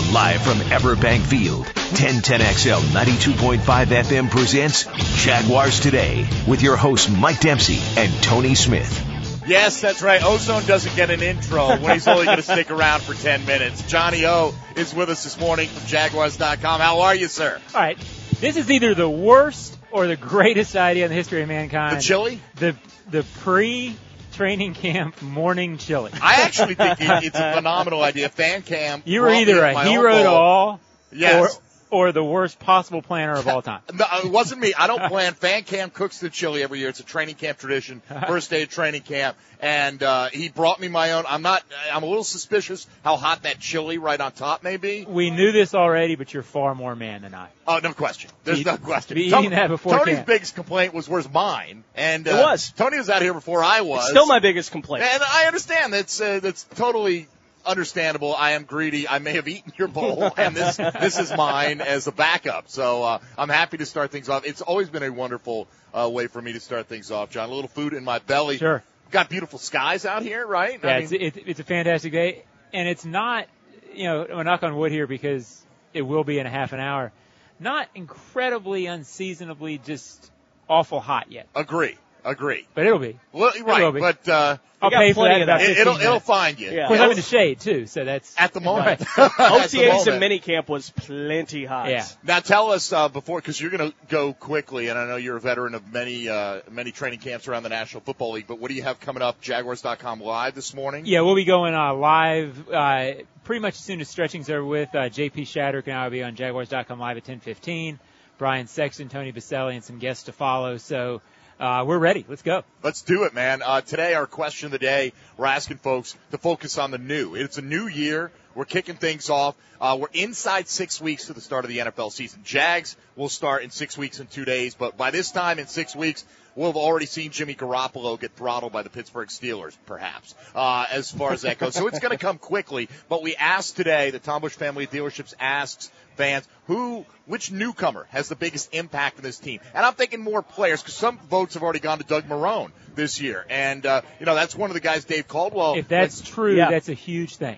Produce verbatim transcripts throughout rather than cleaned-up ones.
Live from Everbank Field, ten ten X L ninety-two point five F M presents Jaguars Today with your hosts Mike Dempsey and Tony Smith. Yes, that's right. Ozone doesn't get an intro when he's only going to stick around for ten minutes. Johnny O is with us this morning from Jaguars dot com. How are you, sir? All right. This is either the worst or the greatest idea in the history of mankind. The chili? The the pre-training camp morning chili. I actually think it, it's a phenomenal idea. Fan cam. You were either a hero to all yes. or, or the worst possible planner of all time. No, it wasn't me. I don't plan. Fan Cam cooks the chili every year. It's a training camp tradition, first day of training camp. And uh, he brought me my own. I'm not. I'm a little suspicious how hot that chili right on top may be. We knew this already, but you're far more man than I. Oh, no question. There's be, no question. Be eating that before Tony's camp. biggest complaint was, "Where's mine?" And uh, it was. Tony was out here before I was. It's still my biggest complaint. And I understand that's uh, that's totally understandable. I am greedy. I may have eaten your bowl, and this this is mine as a backup. So uh, I'm happy to start things off. It's always been a wonderful uh, way for me to start things off, John. A little food in my belly. Sure. Got beautiful skies out here, right? Yeah, I it's, mean, it, it's a fantastic day, and it's not, you know, I'm knock on wood here because it will be in a half an hour, not incredibly unseasonably just awful hot yet. Agree. Agree. But it'll be. Well, right, will be. but uh, I'll got pay for plenty that of about that. fifteen it'll minutes. it'll find you. Yeah. Of course, I'm in the shade, too, so that's... At the moment. Right. O At T the As moment. and minicamp was plenty hot. Yeah. Now tell us uh, before, because you're going to go quickly, and I know you're a veteran of many uh, many training camps around the National Football League, but what do you have coming up, Jaguars dot com live this morning? Yeah, we'll be going uh, live uh, pretty much as soon as stretching's over with. Uh, J P Shadrick and I will be on Jaguars dot com live at ten fifteen. Brian Sexton, Tony Baselli, and some guests to follow. So uh, we're ready. Let's go. Let's do it, man. Uh, today, our question of the day, we're asking folks to focus on the new. It's a new year. We're kicking things off. Uh, we're inside six weeks to the start of the N F L season. Jags will start in six weeks and two days, but by this time in six weeks, we'll have already seen Jimmy Garoppolo get throttled by the Pittsburgh Steelers, perhaps, uh, as far as that goes. So it's going to come quickly. But we asked today, the Tom Bush Family of Dealerships asks fans, who, which newcomer has the biggest impact on this team? And I'm thinking more players, because some votes have already gone to Doug Marrone this year. And, uh, you know, that's one of the guys, Dave Caldwell. If that's true, yeah. that's a huge thing.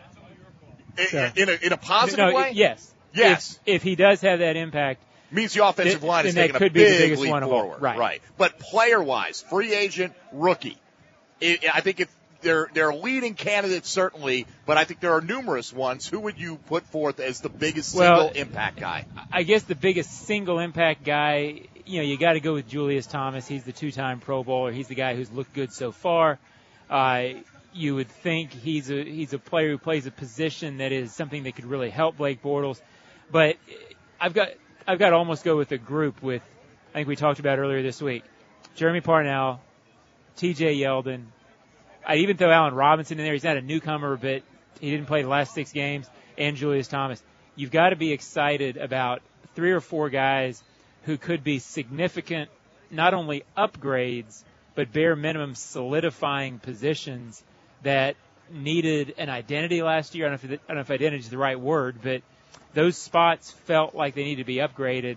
In, So. in, a, in a positive no, way? Yes. Yes. If, if he does have that impact, Means the offensive Then- line is then that taking a could be the big biggest leap one of all. forward. Right. But player-wise, free agent, rookie, it, I think if they're, they're leading candidates, certainly, but I think there are numerous ones. Who would you put forth as the biggest Well, single impact guy? I guess the biggest single impact guy, you know, you got to go with Julius Thomas. He's the two-time Pro Bowler. He's the guy who's looked good so far. Uh, you would think he's a he's a player who plays a position that is something that could really help Blake Bortles. But I've got I've got to almost go with a group with, I think we talked about earlier this week, Jeremy Parnell, T J Yeldon. I'd even throw Allen Robinson in there. He's not a newcomer, but he didn't play the last six games, and Julius Thomas. You've got to be excited about three or four guys who could be significant, not only upgrades, but bare minimum solidifying positions that needed an identity last year. I don't know if, I don't know if identity is the right word, but those spots felt like they needed to be upgraded.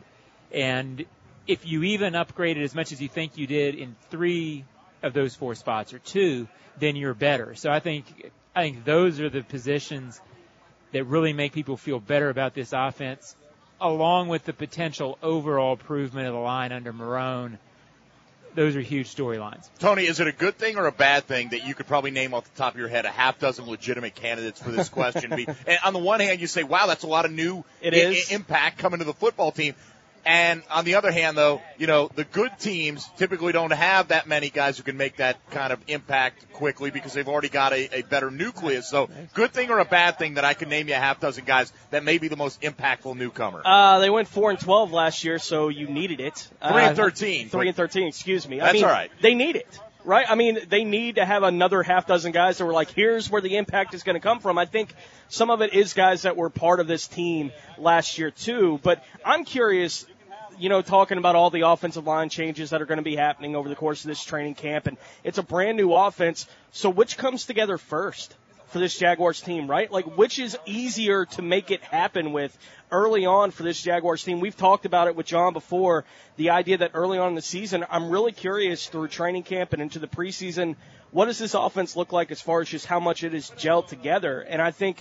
And if you even upgraded as much as you think you did in three of those four spots or two, then you're better. So I think I think those are the positions that really make people feel better about this offense, along with the potential overall improvement of the line under Marrone. Those are huge storylines. Tony, is it a good thing or a bad thing that you could probably name off the top of your head a half dozen legitimate candidates for this question? And on the one hand, you say, wow, that's a lot of new It I- is. I- impact coming to the football team. And on the other hand, though, you know, the good teams typically don't have that many guys who can make that kind of impact quickly because they've already got a, a better nucleus. So good thing or a bad thing that I can name you a half dozen guys that may be the most impactful newcomer? Uh, they went four and twelve last year, so you needed it. Three uh, and thirteen. Three and thirteen. Excuse me. I That's mean, all right. They need it, right? I mean, they need to have another half dozen guys that were like, here's where the impact is going to come from. I think some of it is guys that were part of this team last year too. But I'm curious. You know, talking about all the offensive line changes that are going to be happening over the course of this training camp, and it's a brand new offense. So which comes together first for this Jaguars team, right? Like, which is easier to make it happen with early on for this Jaguars team? We've talked about it with John before, the idea that early on in the season, I'm really curious through training camp and into the preseason, what does this offense look like as far as just how much it is gelled together? And I think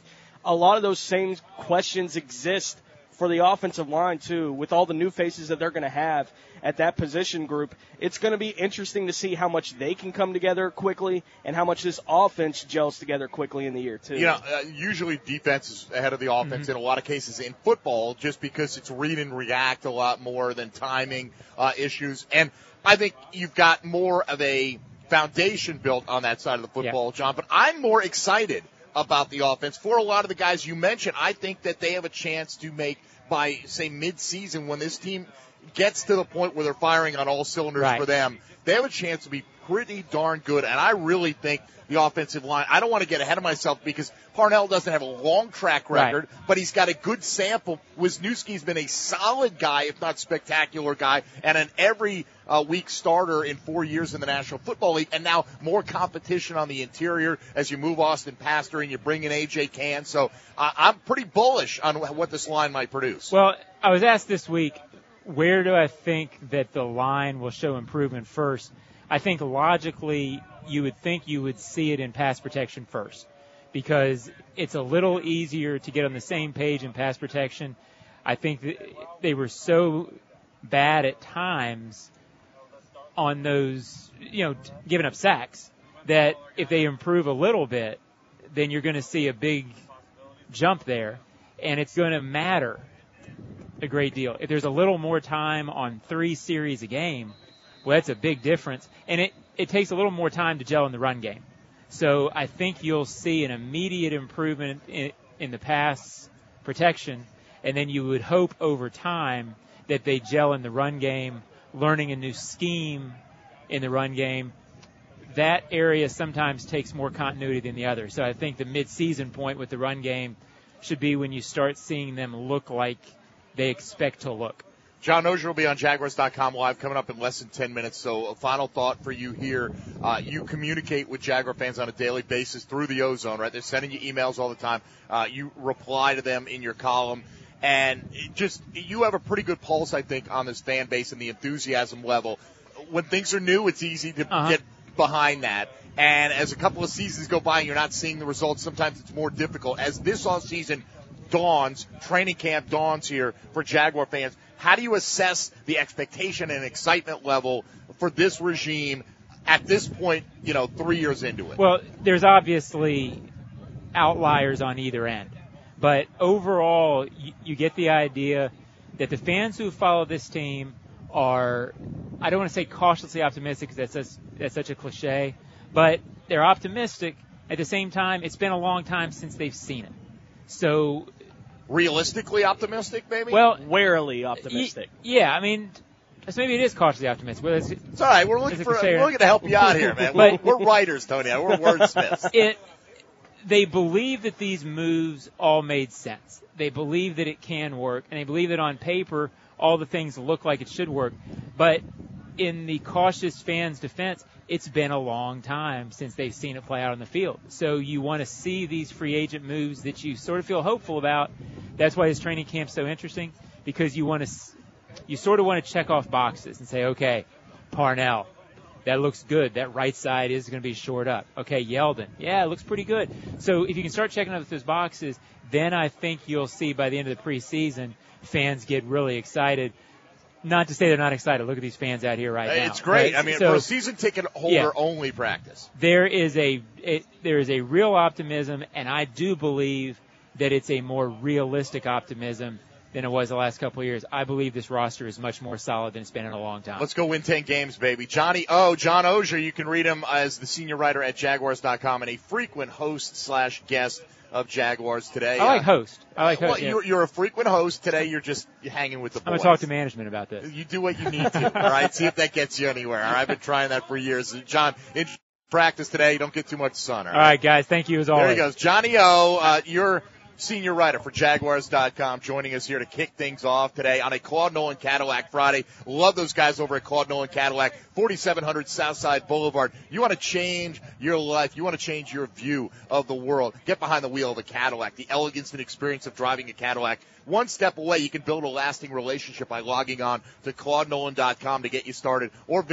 a lot of those same questions exist for the offensive line, too, with all the new faces that they're going to have at that position group. It's going to be interesting to see how much they can come together quickly and how much this offense gels together quickly in the year, too. You know, uh, usually defense is ahead of the offense mm-hmm. in a lot of cases in football just because it's read and react a lot more than timing uh, issues. And I think you've got more of a foundation built on that side of the football, yeah. John. But I'm more excited about the offense. For a lot of the guys you mentioned, I think that they have a chance to make, by, say, mid-season, when this team gets to the point where they're firing on all cylinders right. for them, they have a chance to be pretty darn good. And I really think the offensive line, I don't want to get ahead of myself because Parnell doesn't have a long track record, right. but he's got a good sample. Wisniewski's been a solid guy, if not spectacular guy, and an every uh, week starter in four years in the National Football League, and now more competition on the interior as you move Austin Pastor and you bring in A J Cann. So uh, I'm pretty bullish on what this line might produce. Well, I was asked this week, where do I think that the line will show improvement first? I think logically you would think you would see it in pass protection first because it's a little easier to get on the same page in pass protection. I think that they were so bad at times on those, you know, giving up sacks that if they improve a little bit, then you're going to see a big jump there, and it's going to matter a great deal. If there's a little more time on three series a game, well, that's a big difference. And it, it takes a little more time to gel in the run game. So I think you'll see an immediate improvement in, in the pass protection, and then you would hope over time that they gel in the run game, learning a new scheme in the run game. That area sometimes takes more continuity than the other. So I think the mid-season point with the run game should be when you start seeing them look like they expect to look. John Oehser will be on Jaguars dot com live coming up in less than ten minutes. So a final thought for you here. Uh, you communicate with Jaguar fans on a daily basis through the Ozone, right? They're sending you emails all the time. Uh, you reply to them in your column. And it just you have a pretty good pulse, I think, on this fan base and the enthusiasm level. When things are new, it's easy to uh-huh. get behind that. And as a couple of seasons go by and you're not seeing the results, sometimes it's more difficult. As this offseason dawns, training camp dawns here for Jaguar fans, how do you assess the expectation and excitement level for this regime at this point, you know, three years into it? Well, there's obviously outliers on either end. But overall, you, you get the idea that the fans who follow this team are, I don't want to say cautiously optimistic because that's, such, that's such a cliche, but they're optimistic. At the same time, it's been a long time since they've seen it. So realistically optimistic, maybe? Well, warily optimistic. Y- yeah, I mean, maybe it is cautiously optimistic. Well, it's, it's all right. We're looking for. We're looking to help you out here, man. But we're, we're writers, Tony. We're wordsmiths. It. They believe that these moves all made sense. They believe that it can work, and they believe that on paper all the things look like it should work. But in the cautious fans' defense, it's been a long time since they've seen it play out on the field. So you want to see these free agent moves that you sort of feel hopeful about. That's why this training camp's so interesting, because you want to, you sort of want to check off boxes and say, okay, Parnell, that looks good. That right side is going to be shored up. Okay, Yeldon, yeah, it looks pretty good. So if you can start checking off those boxes, then I think you'll see by the end of the preseason, fans get really excited. Not to say they're not excited. Look at these fans out here right now. It's great. Right? I mean, so, for a season ticket holder yeah, only practice. There is a it, there is a real optimism, and I do believe that it's a more realistic optimism than it was the last couple of years. I believe this roster is much more solid than it's been in a long time. Let's go win ten games, baby. Johnny O, John Oehser, you can read him as the senior writer at Jaguars dot com and a frequent host slash guest of Jaguars Today. I like uh, host. I like host. Well, yeah. you're, you're a frequent host. Today you're just hanging with the boys. I'm going to talk to management about this. You do what you need to, all right? See if that gets you anywhere. All right? I've been trying that for years. John, in practice today, don't get too much sun, all right? All right, guys. Thank you as always. There he goes. Johnny O, uh, you're senior writer for Jaguars dot com, joining us here to kick things off today on a Claude Nolan Cadillac Friday. Love those guys over at Claude Nolan Cadillac, forty-seven hundred Southside Boulevard. You want to change your life. You want to change your view of the world. Get behind the wheel of a Cadillac. The elegance and experience of driving a Cadillac. One step away, you can build a lasting relationship by logging on to Claude Nolan dot com to get you started, or visit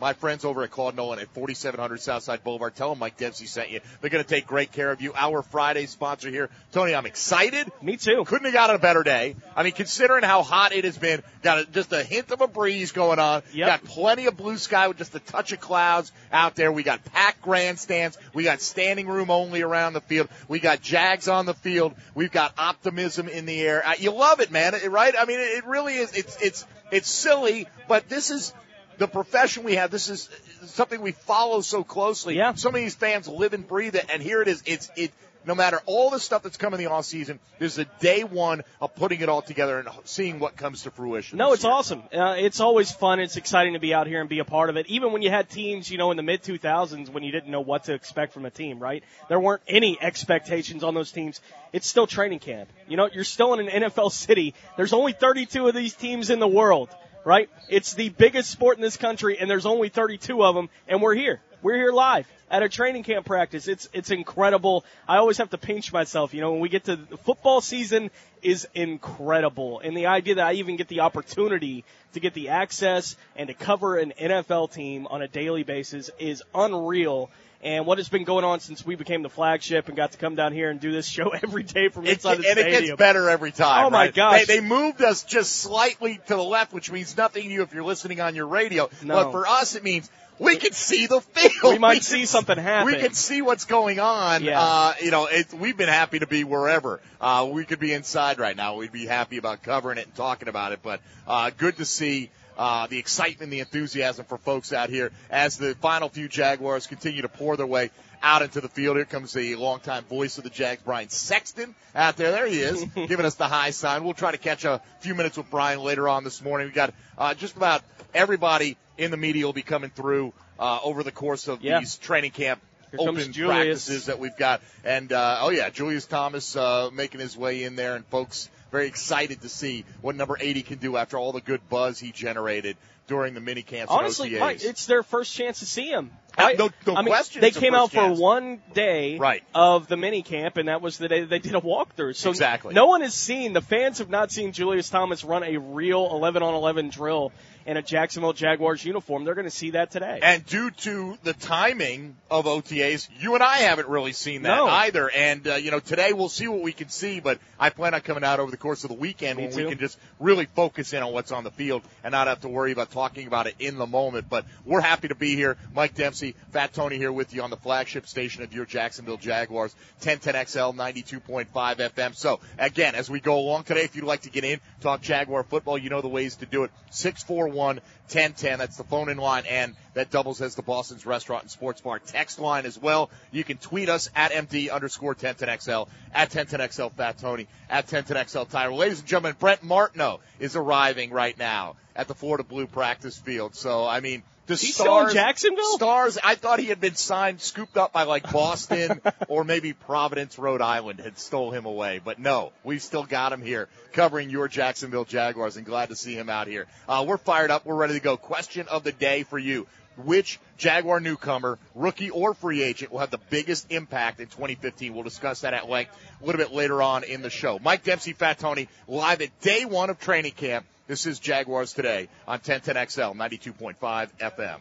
my friends over at Claude Nolan at forty-seven hundred Southside Boulevard. Tell them Mike Dempsey sent you. They're going to take great care of you. Our Friday sponsor here. Tony, I'm excited. Me too. Couldn't have gotten a better day. I mean, considering how hot it has been, got a, just a hint of a breeze going on. Yep. Got plenty of blue sky with just a touch of clouds out there. We got packed grandstands. We got standing room only around the field. We got Jags on the field. We've got optimism in the air. Uh, you love it, man, right? I mean, it, it really is. It's, it's, it's silly, but this is the profession we have. This is something we follow so closely. Yeah. Some of these fans live and breathe it, and here it is. It's, it, no matter all the stuff that's come in the off season, there's a day one of putting it all together and seeing what comes to fruition. No, it's year. awesome. Uh, it's always fun. It's exciting to be out here and be a part of it. Even when you had teams, you know, in the mid two thousands when you didn't know what to expect from a team, right? There weren't any expectations on those teams. It's still training camp. You know, you're still in an N F L city. There's only thirty-two of these teams in the world, right? It's the biggest sport in this country, and there's only thirty-two of them, and we're here. We're here live at a training camp practice. It's it's incredible. I always have to pinch myself. You know, when we get to the football season is incredible. And the idea that I even get the opportunity to get the access and to cover an N F L team on a daily basis is unreal. And what has been going on since we became the flagship and got to come down here and do this show every day from inside it, the and stadium. And it gets better every time. Oh, my right? gosh. They, they moved us just slightly to the left, which means nothing to you if you're listening on your radio. No. But for us, it means we can see the field. We might we see can, something happen. We can see what's going on. Yeah. Uh, you know, it, we've been happy to be wherever. Uh, we could be inside right now. We'd be happy about covering it and talking about it. But uh, good to see uh, the excitement, the enthusiasm for folks out here as the final few Jaguars continue to pour their way out into the field. Here comes the longtime voice of the Jags, Brian Sexton, out there. There he is, giving us the high sign. We'll try to catch a few minutes with Brian later on this morning. We got uh, just about everybody in the media will be coming through uh, over the course of yeah. these training camp Here open practices that we've got. And, uh, oh, yeah, Julius Thomas uh, making his way in there, and folks very excited to see what number eighty can do after all the good buzz he generated during the mini camps. Honestly, and O T As. Mike, it's their first chance to see him. Uh, no, no I mean, question. They it's came a out first chance. for one day right. of the mini camp, and that was the day they did a walkthrough. So exactly. no one has seen, the fans have not seen Julius Thomas run a real eleven on eleven drill in a Jacksonville Jaguars uniform. They're going to see that today. And due to the timing of O T As, you and I haven't really seen that no. either. And, uh, you know, today we'll see what we can see, but I plan on coming out over the course of the weekend Me when too. we can just really focus in on what's on the field and not have to worry about talking about it in the moment. But we're happy to be here. Mike Dempsey, Fat Tony here with you on the flagship station of your Jacksonville Jaguars, ten ten X L, ninety-two point five F M. So, again, as we go along today, if you'd like to get in, talk Jaguar football, you know the ways to do it. six four one, ten ten, that's the phone-in line, and that doubles as the Boston's Restaurant and Sports Bar text line as well. You can tweet us at M D underscore ten ten X L, at ten ten X L Fat Tony, at ten ten X L Tyler. Ladies and gentlemen, Brent Martineau is arriving right now at the Florida Blue practice field. So, I mean, the He's stars, still in Jacksonville? Stars, I thought he had been signed, scooped up by like Boston or maybe Providence, Rhode Island had stole him away. But no, we've still got him here covering your Jacksonville Jaguars, and glad to see him out here. Uh, we're fired up. We're ready to go. Question of the day for you. Which Jaguar newcomer, rookie or free agent, will have the biggest impact in twenty fifteen? We'll discuss that at length a little bit later on in the show. Mike Dempsey, Fat Tony, live at day one of training camp. This is Jaguars Today on ten ten X L, ninety-two point five F M.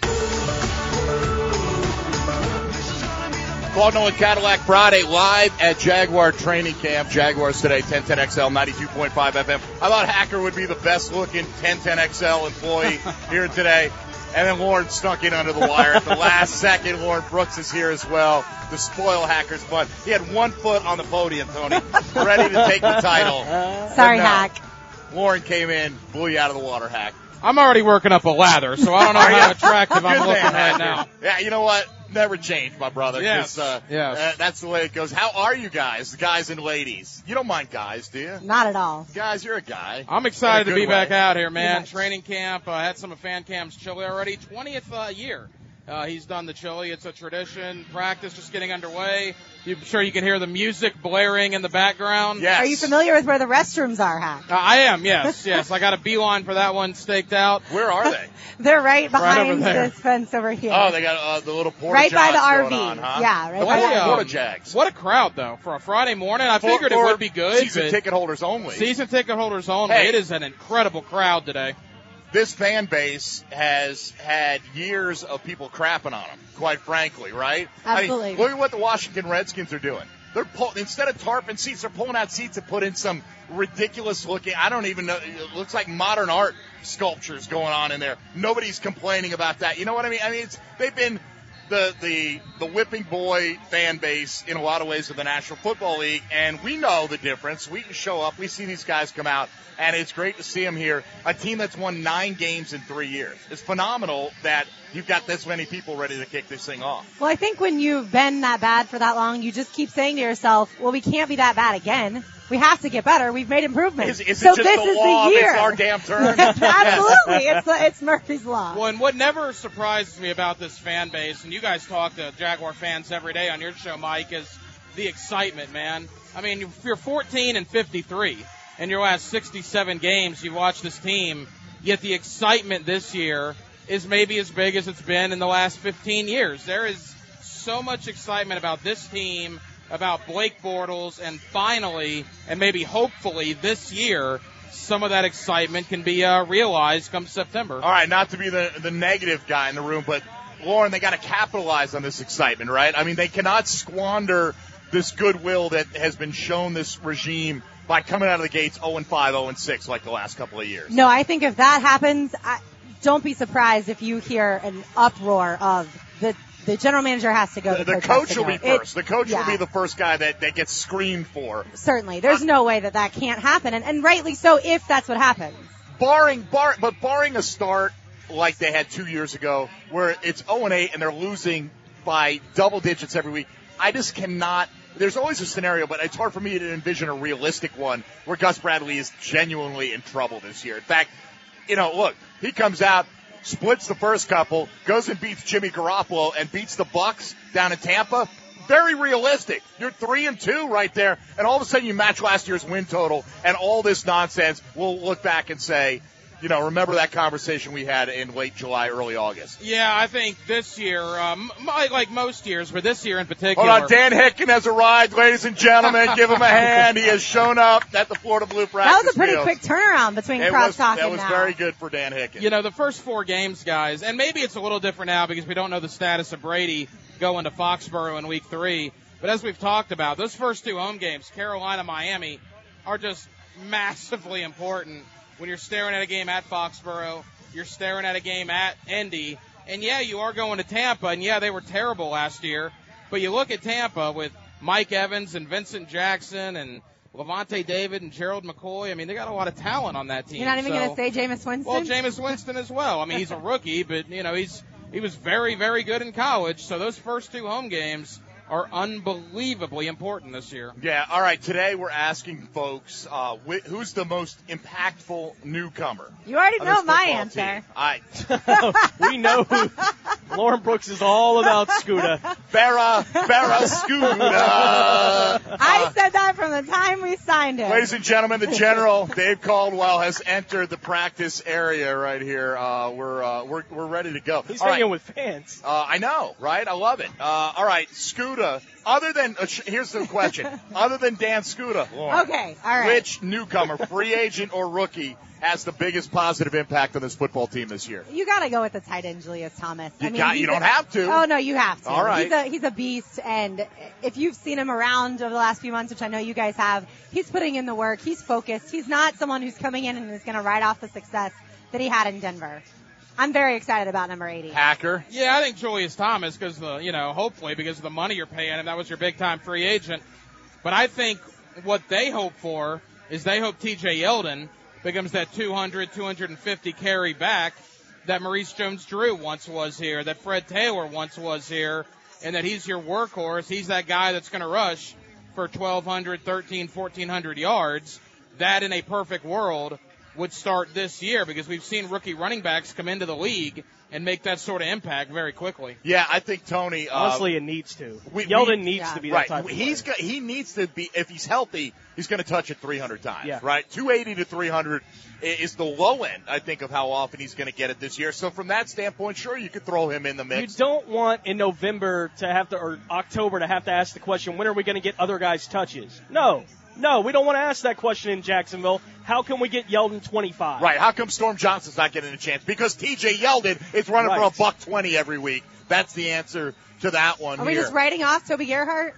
Claude Nolan Cadillac Friday live at Jaguar training camp. Jaguars Today, ten ten X L, ninety-two point five F M. I thought Hacker would be the best looking ten ten X L employee here today. And then Lauren snuck in under the wire at the last second. Lauren Brooks is here as well to spoil Hacker's fun. He had one foot on the podium, Tony, ready to take the title. Sorry, no, Hack. Lauren came in, blew you out of the water, Hack. I'm already working up a lather, so I don't know how attractive I'm Good looking man, right Hacker. now. Yeah, you know what? Never change, my brother. Yes, uh, yes. Uh, that's the way it goes. How are you guys, the guys and ladies? You don't mind guys, do you? Not at all. Guys, you're a guy. I'm excited In a to be good back way. out here, man. much. Training camp. I uh, had some of Fan Cam's chili already. twentieth uh, year. Uh, he's done the chili. It's a tradition. Practice just getting underway. I'm sure you can hear the music blaring in the background. Yes. Are you familiar with where the restrooms are, Hack? Uh, I am, yes, yes. I got a beeline for that one staked out. Where are they? They're right Right over behind there. this fence over here. Oh, they got uh, the little porta right by the johns R going V. on, huh? Yeah, right The by porta, the um, porta jags. What a crowd, though, for a Friday morning. I For- figured it for would be good. Season but ticket holders only. Season ticket holders only. Hey. It is an incredible crowd today. this fan base has had years of people crapping on them, quite frankly, right? Absolutely. I mean, look at what the Washington Redskins are doing. They're pull, instead of tarping seats, they're pulling out seats and put in some ridiculous looking, I don't even know, it looks like modern art sculptures going on in there. Nobody's complaining about that. You know what I mean? I mean, it's, they've been the, the, the whipping boy fan base in a lot of ways of the National Football League, and we know the difference. We can show up. We see these guys come out, and it's great to see them here. A team that's won nine games in three years. It's phenomenal that you've got this many people ready to kick this thing off. Well, I think when you've been that bad for that long, you just keep saying to yourself, well, we can't be that bad again. We have to get better. We've made improvements. Is, is so it just this the is law the of year. it's our damn turn? Absolutely. It's, it's Murphy's Law. Well, and what never surprises me about this fan base, and you guys talk to Jaguar fans every day on your show, Mike, is the excitement, man. I mean, if you're fourteen and fifty-three, in your last sixty-seven games, you've watched this team, yet the excitement this year is maybe as big as it's been in the last fifteen years. There is so much excitement about this team, about Blake Bortles, and finally, and maybe hopefully this year, some of that excitement can be uh, realized come September. All right, not to be the, the negative guy in the room, but Lauren, they got to capitalize on this excitement, right? I mean, they cannot squander this goodwill that has been shown this regime by coming out of the gates oh and five, oh and six like the last couple of years. No, I think if that happens, I, don't be surprised if you hear an uproar of the the general manager has to go. The, the, the coach, coach will be it, first. The coach yeah. will be the first guy that, that gets screamed for. Certainly. There's no way that that can't happen, and, and rightly so if that's what happens. Barring, bar, but barring a start like they had two years ago, where it's oh and eight and they're losing by double digits every week, I just cannot. There's always a scenario, but it's hard for me to envision a realistic one where Gus Bradley is genuinely in trouble this year. In fact, you know, look, he comes out, splits the first couple, goes and beats Jimmy Garoppolo and beats the Bucs down in Tampa. Very realistic. You're three and two right there, and all of a sudden you match last year's win total, and all this nonsense. We'll look back and say, you know, remember that conversation we had in late July, early August. Yeah, I think this year, um, like most years, but this year in particular. Hold on, Dan Hicken has arrived, ladies and gentlemen. Give him a hand. He has shown up at the Florida Blue practice That was a pretty field. quick turnaround between It crosstalk was, and now. that was very good for Dan Hicken. You know, the first four games, guys, and maybe it's a little different now because we don't know the status of Brady going to Foxborough in week three. But as we've talked about, those first two home games, Carolina, Miami, are just massively important. When you're staring at a game at Foxborough, you're staring at a game at Indy, and yeah, you are going to Tampa, and yeah, they were terrible last year, but you look at Tampa with Mike Evans and Vincent Jackson and Levante David and Gerald McCoy. I mean, they got a lot of talent on that team. You're not even so, going to say Jameis Winston? Well, Jameis Winston as well. I mean, he's a rookie, but, you know, he's he was very, very good in college, so those first two home games are unbelievably important this year. Yeah, all right, today we're asking folks uh, wh- who's the most impactful newcomer. You already on know this my football answer. team. I, We know who Lauren Brooks is all about Scooter. Barra, Barra Scuda. I said that from the time we signed it. Ladies and gentlemen, the General, Dave Caldwell, has entered the practice area right here. Uh, we're, uh, we're we're ready to go. He's all hanging right. with fans. Uh, I know, right? I love it. Uh, all right, Scuda. Other than uh, sh- here's the question: other than Dan Scuda, Lauren, Okay, all right. which newcomer, free agent or rookie, has the biggest positive impact on this football team this year? You got to go with the tight end, Julius Thomas. You I mean, got- he's you don't a- have to. Oh, no, you have to. All right. He's a, he's a beast, and if you've seen him around over the last few months, which I know you guys have, he's putting in the work. He's focused. He's not someone who's coming in and is going to ride off the success that he had in Denver. I'm very excited about number eighty. Hacker. Yeah, I think Julius Thomas, because the you know, hopefully because of the money you're paying him, that was your big time free agent. But I think what they hope for is they hope T J Yeldon becomes that two hundred, two fifty carry back that Maurice Jones-Drew once was here, that Fred Taylor once was here, and that he's your workhorse. He's that guy that's going to rush for twelve hundred, thirteen, fourteen hundred yards. That in a perfect world would start this year because we've seen rookie running backs come into the league and make that sort of impact very quickly. Yeah, I think Tony. Uh, Honestly, it needs to. we- Yeldon we- needs yeah. to be that Right, type of he's player. got, he needs to be. If he's healthy, he's going to touch it three hundred times. Yeah. Right, two eighty to three hundred is the low end, I think, of how often he's going to get it this year. So from that standpoint, sure, you could throw him in the You mix. don't want in November to have to, or October to have to ask the question, when are we going to get other guys' touches? No. No, we don't want to ask that question in Jacksonville. How can we get Yeldon twenty-five? Right. How come Storm Johnson's not getting a chance? Because T J Yeldon is running Right. for a buck twenty every week. That's the answer to that one Are here. we just writing off Toby Gerhart?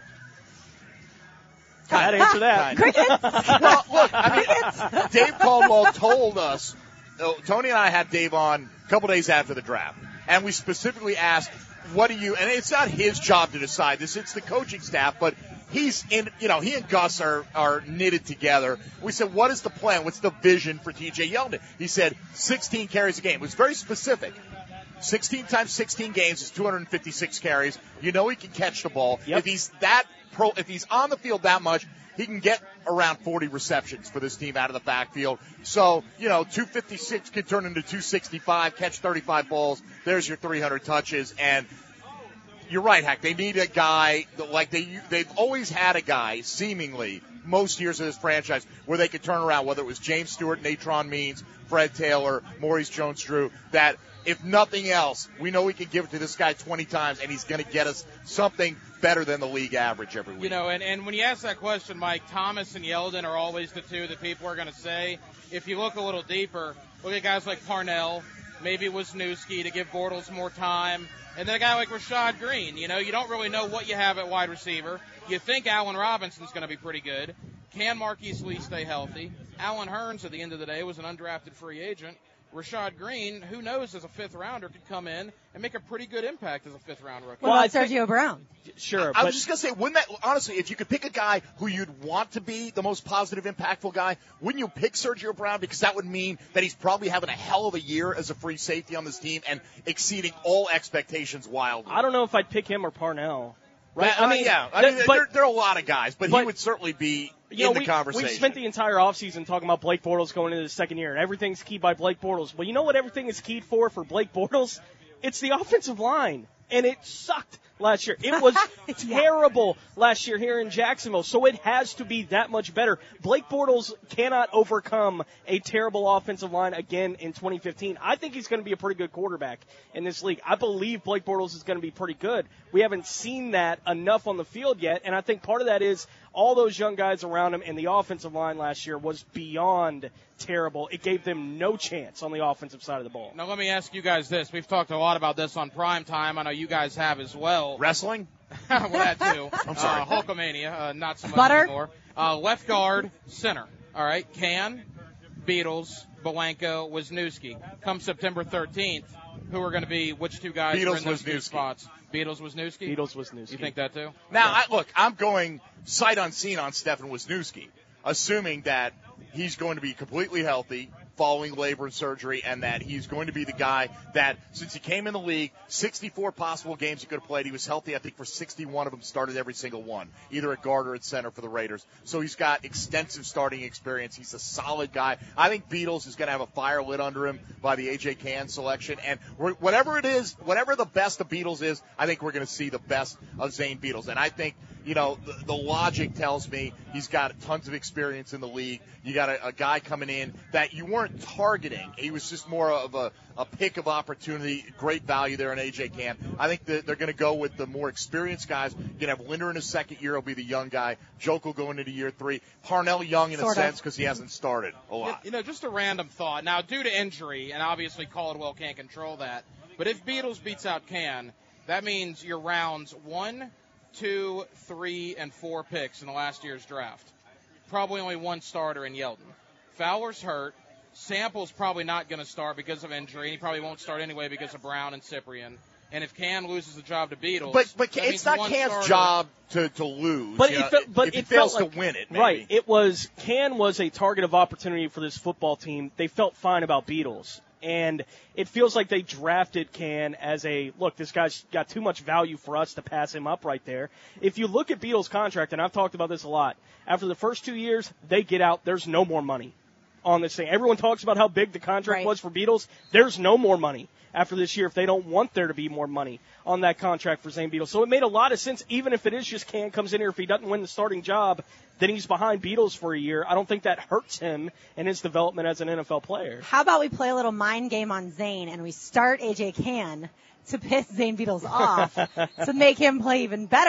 I'd answer that. Crickets. Well, look, I mean, Dave Caldwell told us, uh, Tony and I had Dave on a couple days after the draft, and we specifically asked, what do you, and it's not his job to decide this, it's the coaching staff, but he's in, you know, he and Gus are, are knitted together. We said, what is the plan? What's the vision for T J Yeldon? He said sixteen carries a game. It was very specific. sixteen times sixteen games is two hundred fifty-six carries. You know he can catch the ball. Yep. If he's that pro, if he's on the field that much, he can get around forty receptions for this team out of the backfield. So, you know, two fifty-six could turn into two sixty-five, catch thirty-five balls. There's your three hundred touches. And you're right, Hack. They need a guy that, like they, they've always had a guy, seemingly, most years of this franchise, where they could turn around, whether it was James Stewart, Natron Means, Fred Taylor, Maurice Jones-Drew, that if nothing else, we know we can give it to this guy twenty times, and he's going to get us something better than the league average every week. You know, and, and when you ask that question, Mike, Thomas and Yeldon are always the two that people are going to say. If you look a little deeper, look at guys like Parnell, maybe Wisniewski to give Bortles more time, and then a guy like Rashad Green. You know, you don't really know what you have at wide receiver. You think Allen Robinson's going to be pretty good. Can Marquise Lee stay healthy? Alan Hearns, at the end of the day, was an undrafted free agent. Rashad Green, who knows, as a fifth-rounder, could come in and make a pretty good impact as a fifth-round rookie. What Well, about I think- Sergio Brown? Sure, I but was just going to say, wouldn't that, honestly, if you could pick a guy who you'd want to be the most positive, impactful guy, wouldn't you pick Sergio Brown? Because that would mean that he's probably having a hell of a year as a free safety on this team and exceeding all expectations wildly. I don't know if I'd pick him or Parnell. Right? But, uh, I mean, yeah, I th- mean, but there, there are a lot of guys, but, but- he would certainly be you know, in the we, conversation. we spent the entire offseason talking about Blake Bortles going into the second year, and everything's keyed by Blake Bortles. Well, you know what everything is keyed for for Blake Bortles? It's the offensive line, and it sucked last year. It was terrible last year here in Jacksonville, so it has to be that much better. Blake Bortles cannot overcome a terrible offensive line again in twenty fifteen. I think he's going to be a pretty good quarterback in this league. I believe Blake Bortles is going to be pretty good. We haven't seen that enough on the field yet, and I think part of that is all those young guys around him, and the offensive line last year was beyond terrible. It gave them no chance on the offensive side of the ball. Now, let me ask you guys this. We've talked a lot about this on Prime Time. I know you guys have as well. Wrestling? Well, that too. I'm sorry. Uh, Hulkamania, uh, not so much Butter? anymore. Uh, left guard, center. All right. Can, Beatles, Belenko, Wisniewski. Come September thirteenth, who are going to be which two guys Beatles, are in those two Wisniewski. spots? Beatles, Wisniewski? Beatles was news. You think that too? Now, I, look, I'm going sight unseen on Stefan Wisniewski, assuming that he's going to be completely healthy following labor and surgery, and that he's going to be the guy that, since he came in the league, sixty-four possible games he could have played. He was healthy, I think, for sixty-one of them, started every single one, either at guard or at center for the Raiders. So he's got extensive starting experience. He's a solid guy. I think Beatles is going to have a fire lit under him by the A J Cann selection. And we're, whatever it is, whatever the best of Beatles is, I think we're going to see the best of Zane Beatles. And I think, you know, the, the logic tells me he's got tons of experience in the league. You got a, a guy coming in that you weren't targeting. He was just more of a, a pick of opportunity, great value there in A J Cann. I think that they're going to go with the more experienced guys. You're going to have Linder in his second year. He'll be the young guy. Joke will go into year three. Parnell young in Sort a of. sense because he hasn't started a lot. You know, just a random thought. Now, due to injury, and obviously Caldwell can't control that, but if Beatles beats out Can, that means your rounds one, two, three, and four picks in the last year's draft. Probably only one starter in Yeldon. Fowler's hurt. Sample's probably not going to start because of injury. He probably won't start anyway because of Brown and Cyprian. And if Can loses the job to Beatles, But but that it's means not one Can's starter- job to, to lose. But you it, know, fe- but if it he fails felt like, to win it, maybe. Right. It was, Can was a target of opportunity for this football team. They felt fine about Beatles. And it feels like they drafted Can as a, look, this guy's got too much value for us to pass him up right there. If you look at Beatles' contract, and I've talked about this a lot, after the first two years, they get out, there's no more money on this thing. Everyone talks about how big the contract Right. was for Beatles. There's no more money after this year if they don't want there to be more money on that contract for Zane Beatles. So it made a lot of sense, even if it is just Can comes in here, if he doesn't win the starting job, then he's behind Beatles for a year. I don't think that hurts him in his development as an N F L player. How about we play a little mind game on Zane and we start A J Cann to piss Zane Beatles off to make him play even better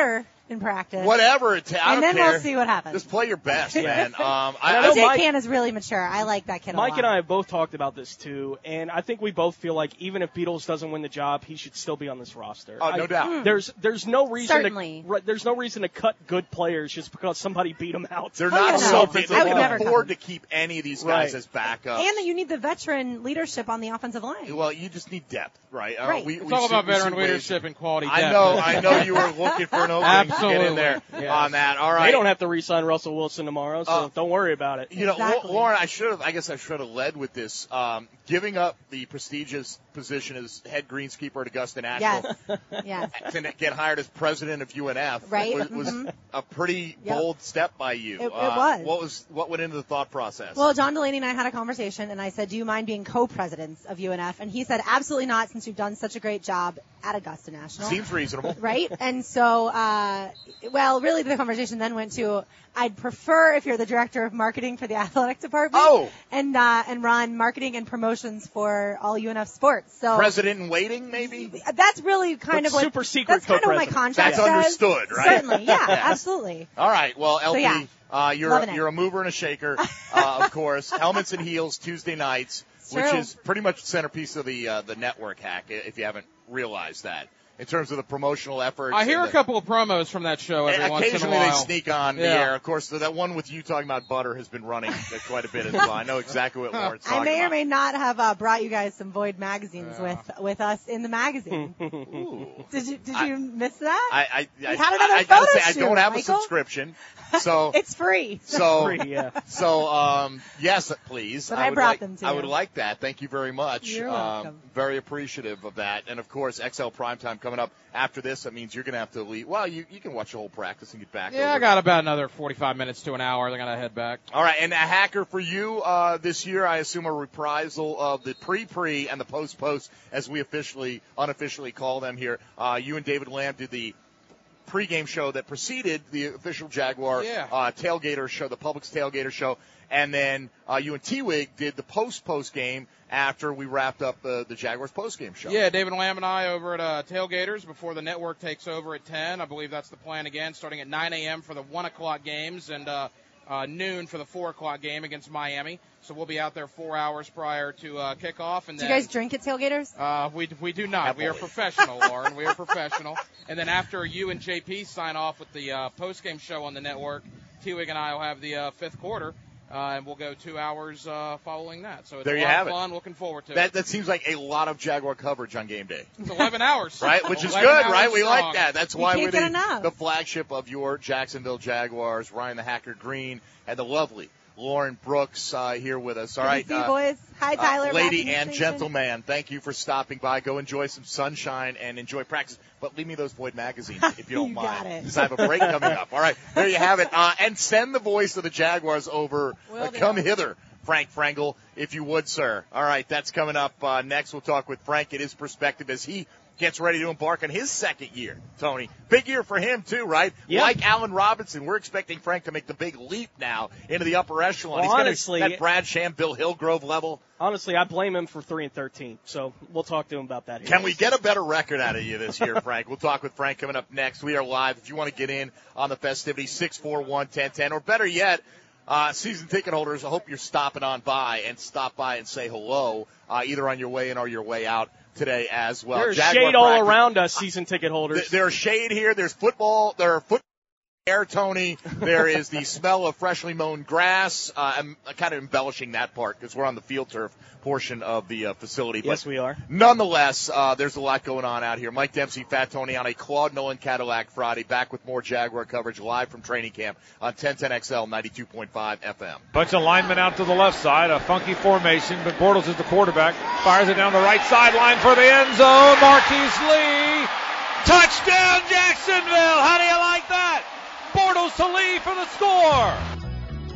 in practice. Whatever it takes. I and don't then care. we'll see what happens. Just play your best, man. Um, I, I I know Jake Mike- Can is really mature. I like that kid a Mike lot. and I have both talked about this too, and I think we both feel like even if Beatles doesn't win the job, he should still be on this roster. Oh, no I- doubt. There's there's no reason Certainly. to right, there's no reason to cut good players just because somebody beat them out. They're Oh, not yeah, so no. big. I They would can never afford cut to keep any of these guys Right. as backups. And that you need the veteran leadership on the offensive line. Well, you just need depth, right? Uh, Right. we, It's we all see- about we see veteran ways- leadership and quality I depth. know, I know you were looking for an opening to get in Absolutely. there Yes. on that. All right. They don't have to re-sign Russell Wilson tomorrow, so Uh, don't worry about it. You know, Exactly. Wa- Lauren, I should have. I guess I should have led with this. Um, giving up the prestigious position as head greenskeeper at Augusta National Yes. yes. to get hired as president of U N F Right. was, was Mhm. a pretty Yep. bold step by you. It- it Uh, was. What was what went into the thought process? Well, John Delaney and I had a conversation, and I said, do you mind being co-presidents of U N F? And he said, absolutely not, since you've done such a great job at Augusta National. Seems reasonable. Right? And so, uh, well, really the conversation then went to, I'd prefer if you're the director of marketing for the athletic department. Oh. And, uh, and run marketing and promotions for all U N F sports. So President in waiting, maybe. that's really kind But of what, super secret that's kind of what my co-president. contract That's says. understood, right? Certainly. Yeah, Yes. absolutely. All right. Well, L P, yeah. uh, you're Loving a, it. you're a mover and a shaker, uh, of course. Helmets and Heels Tuesday nights, It's which true. is pretty much the centerpiece of the uh, the network hack. If you haven't realized that, in terms of the promotional efforts. I hear and a the- couple of promos from that show every once in a Occasionally while. they sneak on the Yeah. air. Of course, that one with you talking about butter has been running quite a bit as well. I know exactly what Lauren's talking I may or about. may not have uh, brought you guys some Void magazines Yeah. with with us in the magazine. Ooh. Did you did I- you miss that? I, I, I, had another I, I gotta photo say, I shoot, don't have a Michael. subscription, so It's free. so Free, yeah. so um, yes, please. But I would brought like, them to I you. would like that. Thank you very much. You're um, welcome. Very appreciative of that. And of course, X L Primetime coming up after this. That means you're going to have to leave. Well, you you can watch the whole practice and get back. Yeah, over. I got about another forty-five minutes to an hour. They're going to head back. All right, and a hacker for you uh, this year, I assume a reprisal of the pre-pre and the post-post, as we officially, unofficially call them here. Uh, you and David Lamb did the pregame show that preceded the official Jaguar Yeah. uh, tailgater show, the Publix tailgater show, and then uh, you and T-Wig did the post-post game after we wrapped up the, the Jaguars post-game show. Yeah, David Lamb and I over at uh, Tailgaters before the network takes over at ten. I believe that's the plan again, starting at nine a.m. for the one o'clock games and uh, uh, noon for the four o'clock game against Miami. So we'll be out there four hours prior to uh, kickoff. And Do you then, guys drink at tailgaters? Uh, we we do not. We are professional, Lauren. We are professional. And then after you and J P sign off with the uh, post-game show on the network, T-Wig and I will have the uh, fifth quarter, uh, and we'll go two hours uh, following that. So it's There a you lot have of it. fun. Looking forward to That it. that seems like a lot of Jaguar coverage on game day. It's eleven hours. Right, which is eleven good, hours right? We strong. like that. That's You why can't we're get the, enough. the flagship of your Jacksonville Jaguars, Ryan the Hacker Green, and the lovely Lauren Brooks uh, here with us. All Good right, to see you, uh, boys. Hi, Tyler. uh, back lady in the and station. gentleman, thank you for stopping by. Go enjoy some sunshine and enjoy practice. But leave me those Void magazines if you don't You mind. got it. Because I have a break coming up. All right, there you have it. Uh, and send the voice of the Jaguars over. Will Uh, do. come hither, Frank Frankel, if you would, sir. All right, that's coming up uh, next. We'll talk with Frank at his perspective as he gets ready to embark on his second year, Tony. Big year for him, too, right? Yeah. Like Allen Robinson, we're expecting Frank to make the big leap now into the upper echelon. Well, He's gonna- honestly- that Brad Sham, Bill Hillgrove level. Honestly, I blame him for three and thirteen. So we'll talk to him about that. Here. Can we get a better record out of you this year, Frank? We'll talk with Frank coming up next. We are live. If you want to get in on the festivities, six four one, ten ten, or better yet, uh, season ticket holders, I hope you're stopping on by and stop by and say hello, uh, either on your way in or your way out today as well. There's Jaguar shade all practice- around us, season ticket holders. Th- There's shade here. There's football. There are football air, Tony. There is the smell of freshly mown grass. Uh, I'm kind of embellishing that part because we're on the field turf portion of the uh, facility. Yes, but we are. Nonetheless, uh, there's a lot going on out here. Mike Dempsey, Fat Tony on a Claude Nolan Cadillac Friday. Back with more Jaguar coverage live from training camp on ten ten X L ninety-two point five F M. Bunch of linemen out to the left side, a funky formation, but Bortles is the quarterback. Fires it down the right sideline for the end zone. Marquise Lee. Touchdown, Jacksonville. How do you like that? Bortles to Lee for the score.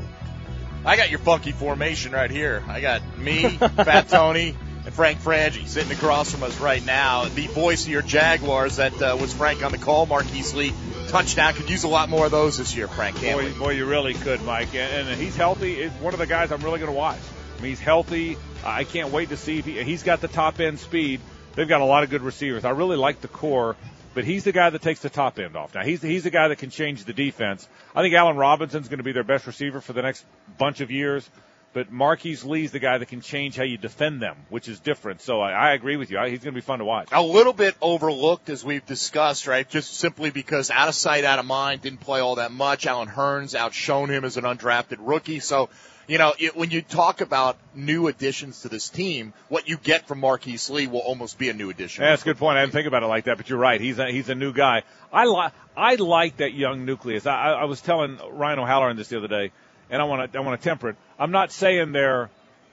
I got your funky formation right here. I got me, Fat Tony, and Frank Frangie sitting across from us right now. The voice of your Jaguars, that uh, was Frank on the call, Marquise Lee. Touchdown. Could use a lot more of those this year, Frank. Can't Boy, we? boy, you really could, Mike. And, and he's healthy. It's one of the guys I'm really going to watch. I mean, he's healthy. I can't wait to see if he, he's got the top end speed. They've got a lot of good receivers. I really like the core but he's the guy that takes the top end off. Now, he's he's the guy that can change the defense. I think Allen Robinson's going to be their best receiver for the next bunch of years, but Marquise Lee's the guy that can change how you defend them, which is different. So I, I agree with you. I, he's going to be fun to watch. A little bit overlooked, as we've discussed, right? Just simply because out of sight, out of mind, didn't play all that much. Allen Hurns outshone him as an undrafted rookie. So, you know, it, when you talk about new additions to this team, what you get from Marquise Lee will almost be a new addition. Yeah, that's a good point. I didn't think about it like that, but you're right. He's a, he's a new guy. I like I like that young nucleus. I, I was telling Ryan O'Halloran this the other day, and I want to I want to temper it. I'm not saying they're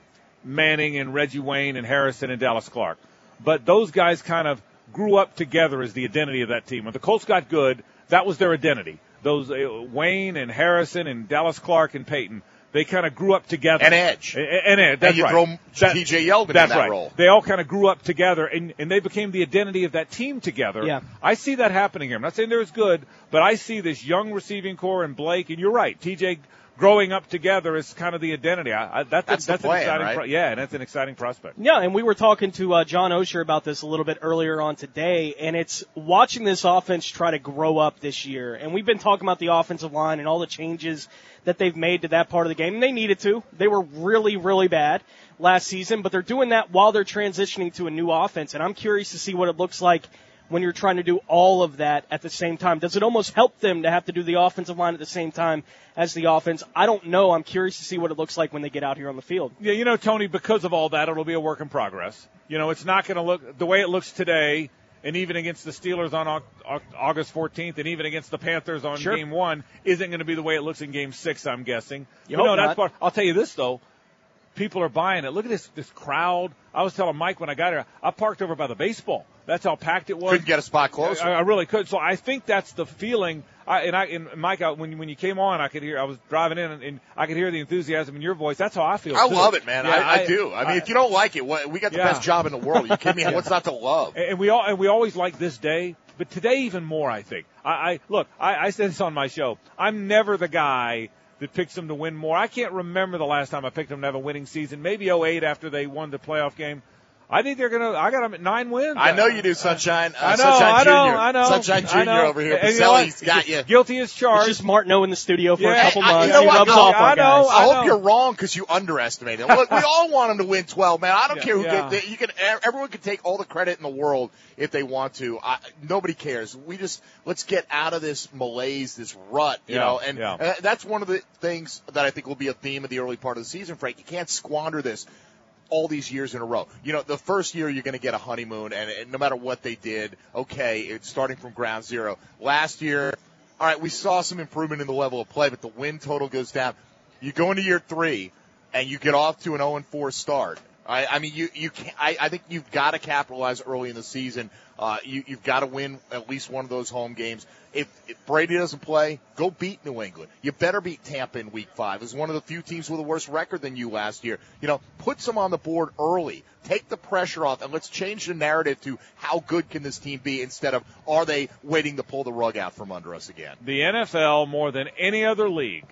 Manning and Reggie Wayne and Harrison and Dallas Clark, but those guys kind of grew up together as the identity of that team. When the Colts got good, that was their identity. Those uh, Wayne and Harrison and Dallas Clark and Peyton. They kind of grew up together. And Edge. And, and Edge, that's and you right. throw T J Yeldon that's in that right. role. They all kind of grew up together, and, and they became the identity of that team together. Yeah. I see that happening here. I'm not saying they're as good, but I see this young receiving core and Blake, and you're right, T J growing up together is kind of the identity. I, I, that's that's a, that's the plan, an exciting right? pro- yeah, and that's an exciting prospect. Yeah, and we were talking to uh, John Osher about this a little bit earlier on today, and it's watching this offense try to grow up this year. And we've been talking about the offensive line and all the changes that they've made to that part of the game, and they needed to. They were really, really bad last season, but they're doing that while they're transitioning to a new offense, and I'm curious to see what it looks like when you're trying to do all of that at the same time. Does it almost help them to have to do the offensive line at the same time as the offense? I don't know. I'm curious to see what it looks like when they get out here on the field. Yeah, you know, Tony, because of all that, it'll be a work in progress. You know, it's not going to look the way it looks today, and even against the Steelers on August fourteenth, and even against the Panthers on sure. game one, isn't going to be the way it looks in game six, I'm guessing. You but hope no, that's not. part. I'll tell you this, though. People are buying it. Look at this this crowd. I was telling Mike when I got here, I parked over by the baseball. That's how packed it was. Couldn't get a spot closer. I, I really could. So I think that's the feeling. I, and I, and Mike, I, when when you came on, I could hear. I was driving in, and, and I could hear the enthusiasm in your voice. That's how I feel. I too. love it, man. Yeah, I, I do. I mean, I, if you don't like it, what, we got the yeah. best job in the world. Are you kidding me? What's not to love? And, and we all and we always like this day, but today even more. I think. I, I look. I, I said this on my show. I'm never the guy that picks them to win more. I can't remember the last time I picked them to have a winning season. Maybe oh eight after they won the playoff game. I think they're gonna. I got them at nine wins. I know you do, Sunshine. Uh, I know. Sunshine I know. Junior I know. Sunshine Junior I know. over here. And you know Pacelli's what? got you. Guilty as charged. It's just Martineau in the studio for Yeah, a couple I- you months. know he what? rubs I- off on I know. guys. I, I hope know. you're wrong because you underestimate it. Look, we all want them to win twelve, man. I don't Yeah, care who yeah. get, you can. Everyone can take all the credit in the world if they want to. I, nobody cares. We just let's get out of this malaise, this rut, you Yeah, know. And yeah. uh, that's one of the things that I think will be a theme of the early part of the season, Frank. You can't squander this all these years in a row. You know, the first year you're going to get a honeymoon, and, and no matter what they did, okay, it's starting from ground zero. Last year, all right, we saw some improvement in the level of play, but the win total goes down. You go into year three, and you get off to an oh and four start. I, I mean, you you can I, I think you've got to capitalize early in the season. Uh, you, you've got to win at least one of those home games. If, if Brady doesn't play, go beat New England. You better beat Tampa in Week Five. It's one of the few teams with a worse record than you last year. You know, put some on the board early. Take the pressure off, and let's change the narrative to how good can this team be instead of are they waiting to pull the rug out from under us again. The N F L, more than any other league,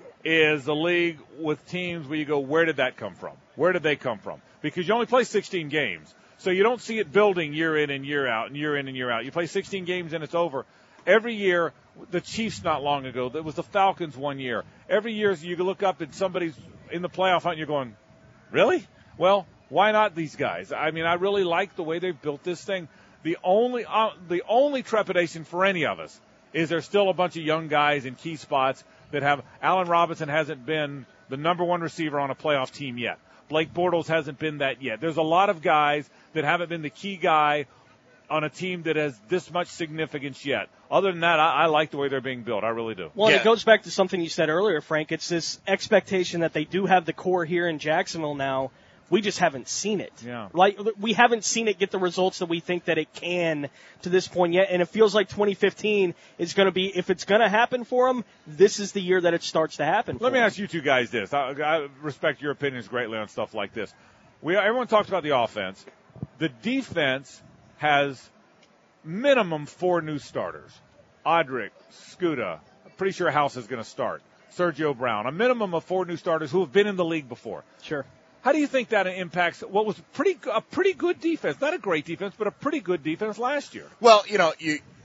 is a league with teams where you go, where did that come from? Where did they come from? Because you only play sixteen games. So you don't see it building year in and year out and year in and year out. You play sixteen games and it's over. Every year, the Chiefs not long ago, there was the Falcons one year. Every year you look up and somebody's in the playoff hunt and you're going, really? Well, why not these guys? I mean, I really like the way they've built this thing. The only uh, the only trepidation for any of us is there's still a bunch of young guys in key spots that have – Allen Robinson hasn't been the number one receiver on a playoff team yet. Blake Bortles hasn't been that yet. There's a lot of guys that haven't been the key guy on a team that has this much significance yet. Other than that, I, I like the way they're being built. I really do. Well, Yeah. it goes back to something you said earlier, Frank. It's this expectation that they do have the core here in Jacksonville now. We just haven't seen it. Yeah. Like, we haven't seen it get the results that we think that it can to this point yet. And it feels like twenty fifteen is going to be, if it's going to happen for them, this is the year that it starts to happen for Let me them. ask you two guys this. I, I respect your opinions greatly on stuff like this. We Everyone talks about the offense. The defense has minimum four new starters. Audric, Scuda, I'm pretty sure House is going to start. Sergio Brown, a minimum of four new starters who have been in the league before. Sure. How do you think that impacts what was pretty a pretty good defense? Not a great defense, but a pretty good defense last year. Well, you know, you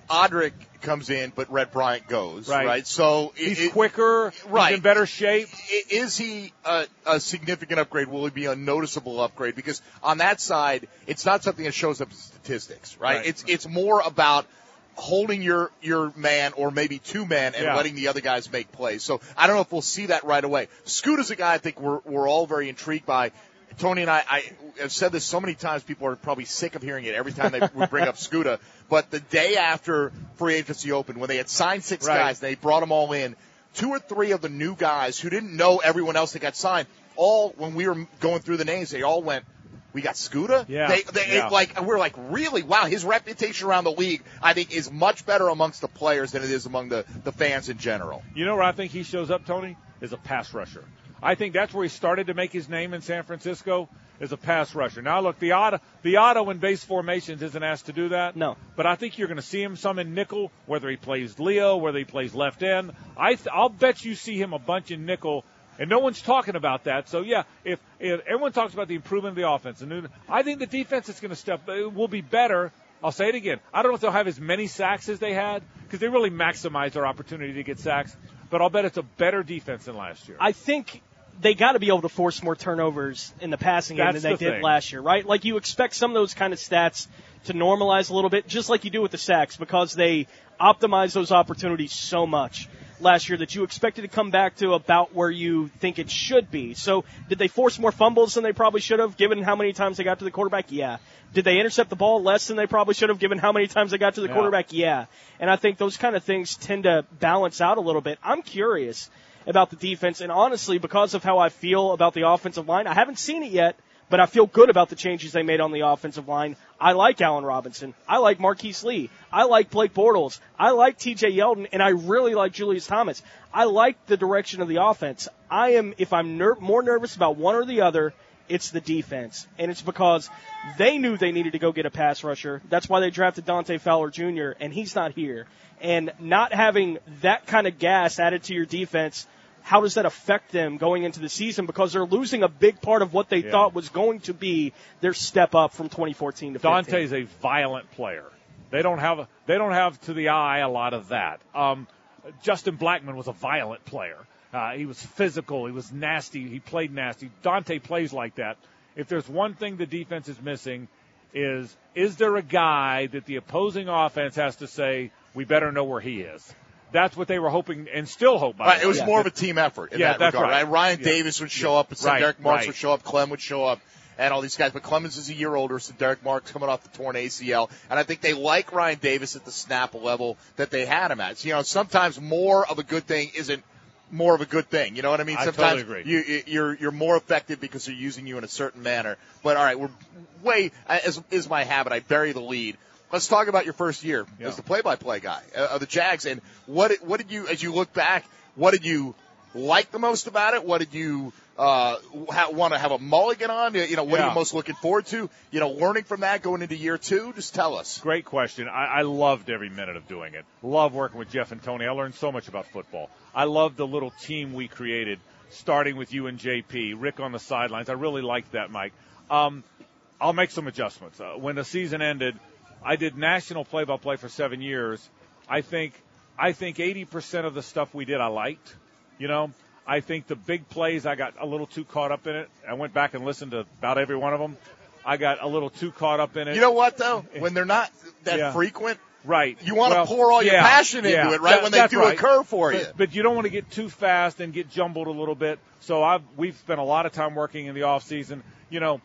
Odrick comes in, but Red Bryant goes, right? right? So he's it, quicker, right? He's in better shape. Is he a, a significant upgrade? Will he be a noticeable upgrade? Because on that side, it's not something that shows up in statistics, right? right. It's it's more about holding your your man or maybe two men and yeah. letting the other guys make plays. So I don't know if we'll see that right away. Scooter's a guy I think we're we're all very intrigued by. Tony and I, I have said this so many times, people are probably sick of hearing it every time they we bring up Scooter. But the day after free agency opened, when they had signed six right. guys, they brought them all in, two or three of the new guys who didn't know everyone else that got signed, all, when we were going through the names, they all went, we got Scooter? Yeah. They, they, yeah. It, like, we're like, really? Wow, his reputation around the league, I think, is much better amongst the players than it is among the, the fans in general. You know where I think he shows up, Tony? Is a pass rusher. I think that's where he started to make his name in San Francisco, is a pass rusher. Now, look, the auto, the auto in base formations isn't asked to do that. No. But I think you're going to see him some in nickel, whether he plays Leo, whether he plays left end. I th- I'll bet you see him a bunch in nickel, and no one's talking about that. So, yeah, if, if everyone talks about the improvement of the offense, and I think the defense is going to step it will be better. I'll say it again. I don't know if they'll have as many sacks as they had because they really maximized their opportunity to get sacks, but I'll bet it's a better defense than last year. I think they got to be able to force more turnovers in the passing game That's than they the did thing. last year, right? Like you expect some of those kind of stats to normalize a little bit, just like you do with the sacks, because they optimize those opportunities so much last year that you expect it to come back to about where you think it should be. So did they force more fumbles than they probably should have, given how many times they got to the quarterback? Yeah. Did they intercept the ball less than they probably should have, given how many times they got to the Yeah. quarterback? Yeah. And I think those kind of things tend to balance out a little bit. I'm curious about the defense, and honestly, because of how I feel about the offensive line, I haven't seen it yet, but I feel good about the changes they made on the offensive line. I like Allen Robinson. I like Marquise Lee. I like Blake Bortles. I like T J Yeldon, and I really like Julius Thomas. I like the direction of the offense. I am, if I'm ner- more nervous about one or the other, it's the defense. And it's because they knew they needed to go get a pass rusher. That's why they drafted Dante Fowler Junior, and he's not here. And not having that kind of gas added to your defense, how does that affect them going into the season? Because they're losing a big part of what they yeah. thought was going to be their step up from twenty fourteen to fifteen. Dante's a violent player. They don't have a, they don't have to the eye a lot of that. Um, Justin Blackman was a violent player. Uh, he was physical. He was nasty. He played nasty. Dante plays like that. If there's one thing the defense is missing, is is there a guy that the opposing offense has to say, we better know where he is? That's what they were hoping and still hope. By right, it was yeah. more of a team effort in yeah, that that's regard. Right. Right? Ryan yeah. Davis would show yeah. up, and right. Derek Marks right. would show up, Clem would show up, and all these guys. But Clemens is a year older, so Derek Marks coming off the torn A C L. And I think they like Ryan Davis at the snap level that they had him at. So, you know, sometimes more of a good thing isn't more of a good thing. You know what I mean? I Sometimes totally agree. You, you're you're more effective because they're using you in a certain manner. But all right, we're way as is my habit. I bury the lead. Let's talk about your first year yeah. as the play-by-play guy uh, of the Jags, and what what did you, as you look back, what did you like the most about it? What did you uh, ha- want to have a mulligan on? You know, what yeah. are you most looking forward to? You know, learning from that going into year two. Just tell us. Great question. I, I loved every minute of doing it. Love working with Jeff and Tony. I learned so much about football. I loved the little team we created, starting with you and J P, Rick on the sidelines. I really liked that, Mike. Um, I'll make some adjustments. Uh, when the season ended, I did national play-by-play for seven years. I think I think eighty percent of the stuff we did I liked. You know, I think the big plays, I got a little too caught up in it. I went back and listened to about every one of them. I got a little too caught up in it. You know what, though? When they're not that yeah. frequent, right? You want to well, pour all your yeah, passion into yeah. it, right? That, when they that's do right. occur for but, you. But you don't want to get too fast and get jumbled a little bit. So I've, we've spent a lot of time working in the off season. You know,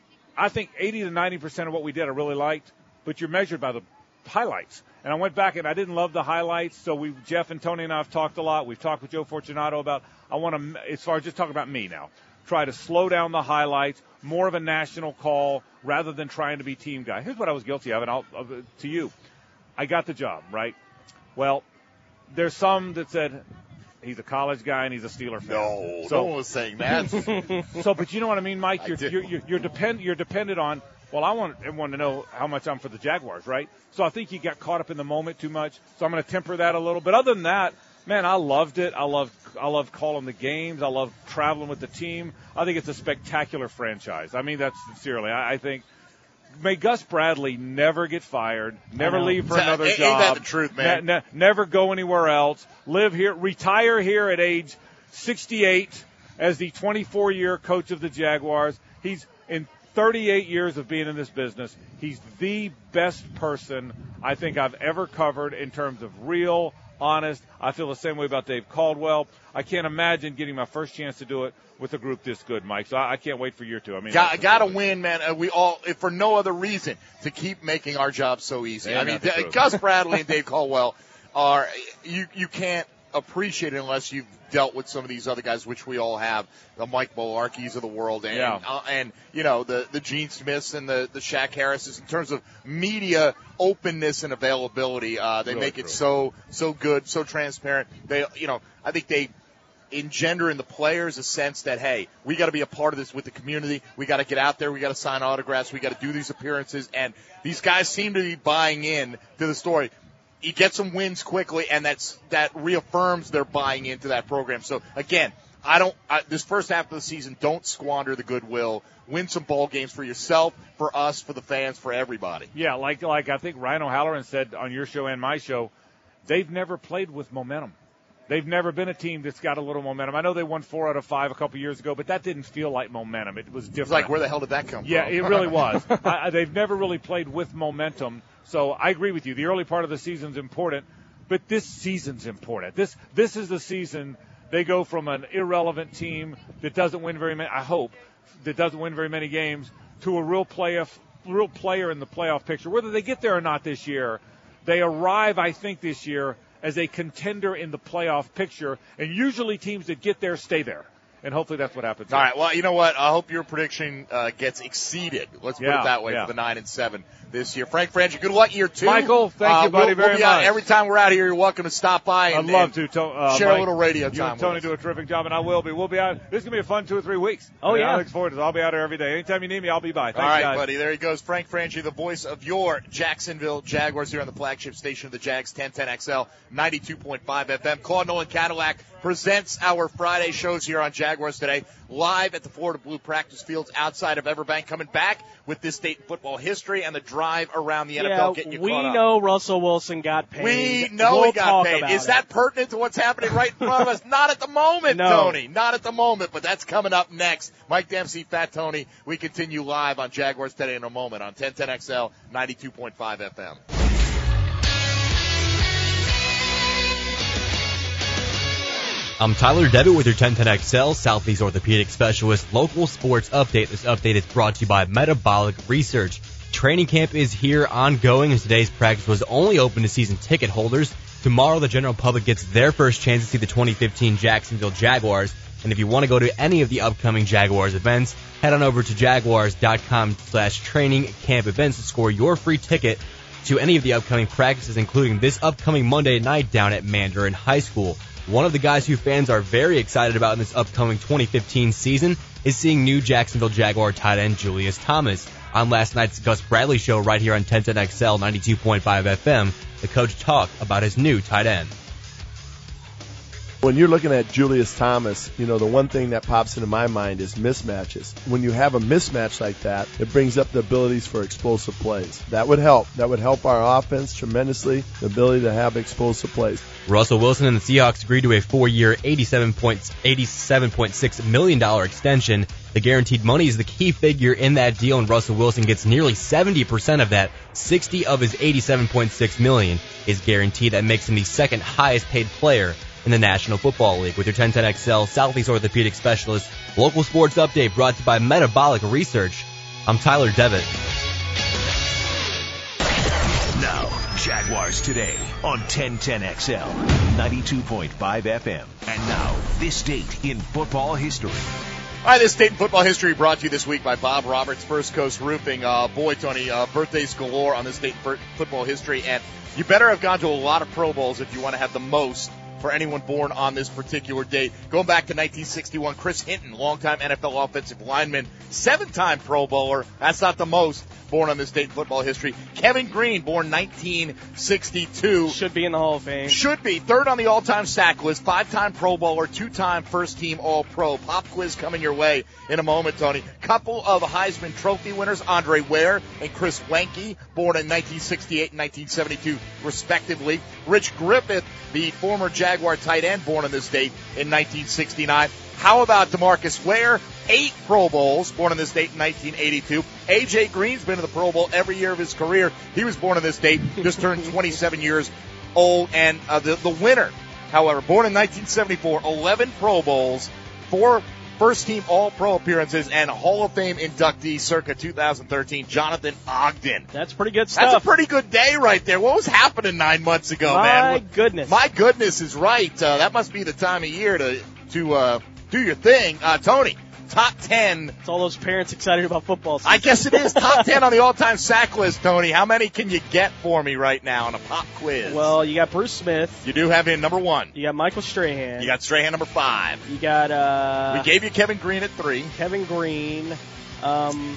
I think eighty to ninety percent of what we did I really liked, but you're measured by the highlights. And I went back and I didn't love the highlights. So we, Jeff and Tony and I have talked a lot. We've talked with Joe Fortunato about, I want to, as far as just talking about me now, try to slow down the highlights, more of a national call rather than trying to be team guy. Here's what I was guilty of, and I'll, uh, to you. I got the job, right? Well, there's some that said he's a college guy and he's a Steeler fan. No, so, no one was saying that. so, but you know what I mean, Mike? I You're, did. you're, you're, you're, depend, you're dependent on, well, I want everyone to know how much I'm for the Jaguars, right? So I think you got caught up in the moment too much. So I'm going to temper that a little. But other than that, man, I loved it. I loved, I loved calling the games. I love traveling with the team. I think it's a spectacular franchise. I mean that sincerely. I, I think may Gus Bradley never get fired, never leave for another ain't, job. Ain't that the truth, man? Ne- ne- never go anywhere else. Live here, retire here at age sixty-eight as the twenty-four-year coach of the Jaguars. He's in thirty-eight years of being in this business. He's the best person I think I've ever covered in terms of real, honest. I feel the same way about Dave Caldwell. I can't imagine getting my first chance to do it with a group this good, Mike. So I, I can't wait for year two. I mean, got, got to win, man. Uh, we all, if for no other reason, to keep making our job so easy. Yeah, I mean, D- Gus Bradley and Dave Caldwell are you. You can't appreciate it unless you've dealt with some of these other guys, which we all have, the Mike Mularkeys of the world, and yeah. uh, and you know the the Gene Smiths and the the Shaq Harrises in terms of media openness and availability. Uh, they really make true. it so so good, so transparent. They, you know, I think they engender in the players a sense that, hey, we got to be a part of this with the community. We got to get out there. We got to sign autographs. We got to do these appearances. And these guys seem to be buying in to the story. You get some wins quickly, and that's that reaffirms their buying into that program. So, again, I don't I, this first half of the season, don't squander the goodwill. Win some ball games for yourself, for us, for the fans, for everybody. Yeah, like like I think Ryan O'Halloran said on your show and my show, they've never played with momentum. They've never been a team that's got a little momentum. I know they won four out of five a couple years ago, but that didn't feel like momentum. It was different. It's like, where the hell did that come yeah, from? Yeah, it really was. I, they've never really played with momentum. So I agree with you. The early part of the season's important, but this season's important. This this is the season they go from an irrelevant team that doesn't win very many, I hope, that doesn't win very many games, to a real playoff, real player in the playoff picture. Whether they get there or not this year, they arrive, I think, this year as a contender in the playoff picture, and usually teams that get there stay there. And hopefully that's what happens. All right. Well, you know what? I hope your prediction uh, gets exceeded. Let's put yeah, it that way yeah. for the nine and seven this year. Frank Frangie, good luck year two. Michael, thank uh, you, buddy, we'll, very we'll be much. Out, every time we're out here, you're welcome to stop by. And, I'd love and to. to uh, share Mike, a little radio you time. and Tony with do us. a terrific job, and I will be. We'll be out. This is gonna be a fun two or three weeks. Oh I mean, yeah. I look forward to it. I'll be out here every day. Anytime you need me, I'll be by. Thanks, All right, guys. buddy. There he goes, Frank Frangie, the voice of your Jacksonville Jaguars here on the flagship station of the Jags, ten ten X L, ninety-two point five F M. Claude Nolan Cadillac presents our Friday shows here on Jaguars Today, live at the Florida Blue practice fields outside of Everbank, coming back with this state in football history and the drive around the N F L, yeah, getting you we caught up. know Russell Wilson got paid. We know we'll he got talk paid. about Is it. that pertinent to what's happening right in front of us? Not at the moment, No. Tony. Not at the moment, but that's coming up next. Mike Dempsey, Fat Tony. We continue live on Jaguars Today in a moment on ten ten X L, ninety-two point five F M. I'm Tyler Devitt with your ten ten X L Southeast Orthopedic Specialist local sports update. This update is brought to you by Metabolic Research. Training camp is here ongoing, and today's practice was only open to season ticket holders. Tomorrow, the general public gets their first chance to see the twenty fifteen Jacksonville Jaguars. And if you want to go to any of the upcoming Jaguars events, head on over to jaguars.com slash training camp events to score your free ticket to any of the upcoming practices, including this upcoming Monday night down at Mandarin High School. One of the guys who fans are very excited about in this upcoming twenty fifteen season is seeing new Jacksonville Jaguar tight end Julius Thomas. On last night's Gus Bradley show right here on ten ten X L ninety-two point five F M, the coach talked about his new tight end. When you're looking at Julius Thomas, you know, the one thing that pops into my mind is mismatches. When you have a mismatch like that, it brings up the abilities for explosive plays. That would help. That would help our offense tremendously, the ability to have explosive plays. Russell Wilson and the Seahawks agreed to a four-year, eighty-seven point six million dollars extension. The guaranteed money is the key figure in that deal, and Russell Wilson gets nearly seventy percent of that. sixty of his eighty-seven point six million dollars is guaranteed. That makes him the second highest paid player in the National Football League. With your ten ten X L Southeast Orthopedic Specialist local sports update brought to you by Metabolic Research, I'm Tyler Devitt. Now, Jaguars Today on ten ten X L, ninety-two point five F M. And now, this date in football history. All right, this date in football history brought to you this week by Bob Roberts, First Coast Roofing. Uh, boy, Tony, uh, birthdays galore on this date in football history, and you better have gone to a lot of Pro Bowls if you want to have the most for anyone born on this particular date. Going back to nineteen sixty-one, Chris Hinton, longtime N F L offensive lineman, seven-time Pro Bowler. That's not the most. Born on this date in football history. Kevin Green, born nineteen sixty-two. Should be in the Hall of Fame. Should be. Third on the all-time sack list. Five-time Pro Bowler. Two-time first-team All-Pro. Pop quiz coming your way in a moment, Tony. Couple of Heisman Trophy winners, Andre Ware and Chris Wenke, born in nineteen sixty-eight and nineteen seventy-two, respectively. Rich Griffith, the former Jaguar tight end, born on this date in nineteen sixty-nine. How about DeMarcus Ware? Eight Pro Bowls, born on this date in nineteen eighty-two. A J. Green's been to the Pro Bowl every year of his career. He was born on this date, just turned twenty-seven years old. And uh, the, the winner, however, born in nineteen seventy-four, eleven Pro Bowls, four first-team All-Pro appearances, and a Hall of Fame inductee circa two thousand thirteen, Jonathan Ogden. That's pretty good stuff. That's a pretty good day right there. What was happening nine months ago, My man? My goodness. My goodness is right. Uh, that must be the time of year to, to uh, do your thing. Uh, Tony, top ten. It's all those parents excited about football season. I guess it is. Top ten on the all-time sack list, Tony. How many can you get for me right now on a pop quiz? Well, you got Bruce Smith. You do have him number one. You got Michael Strahan. You got Strahan number five. You got, uh... We gave you Kevin Green at three. Kevin Green. Um...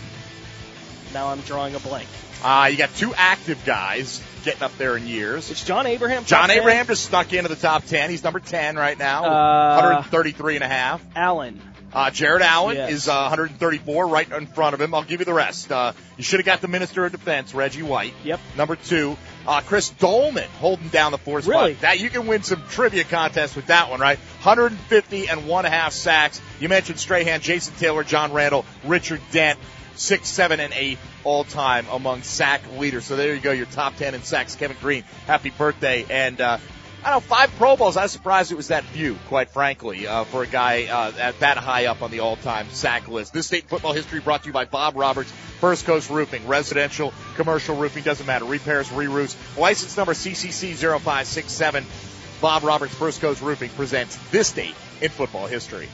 Now I'm drawing a blank. Uh, you got two active guys getting up there in years. It's John Abraham. John ten? Abraham just snuck into the top ten. He's number ten right now. Uh, one thirty-three and a half. Allen. Uh, Jared Allen yes. is uh, one thirty-four, right in front of him. I'll give you the rest. Uh, you should have got the Minister of Defense, Reggie White. Yep. Number two. Uh, Chris Dolman holding down the fourth spot. Really? That you can win some trivia contests with that one, right? one fifty and one and a half sacks. You mentioned Strahan, Jason Taylor, John Randall, Richard Dent. Six, seven, and eight all-time among sack leaders. So there you go, your top ten in sacks. Kevin Green, happy birthday. And, uh, I don't know, five Pro Bowls. I was surprised it was that few, quite frankly, uh, for a guy uh, at that high up on the all-time sack list. This state football history brought to you by Bob Roberts, First Coast Roofing, residential, commercial roofing, doesn't matter, repairs, re-roofs. License number C C C zero five six seven. Bob Roberts, First Coast Roofing presents this date in football history.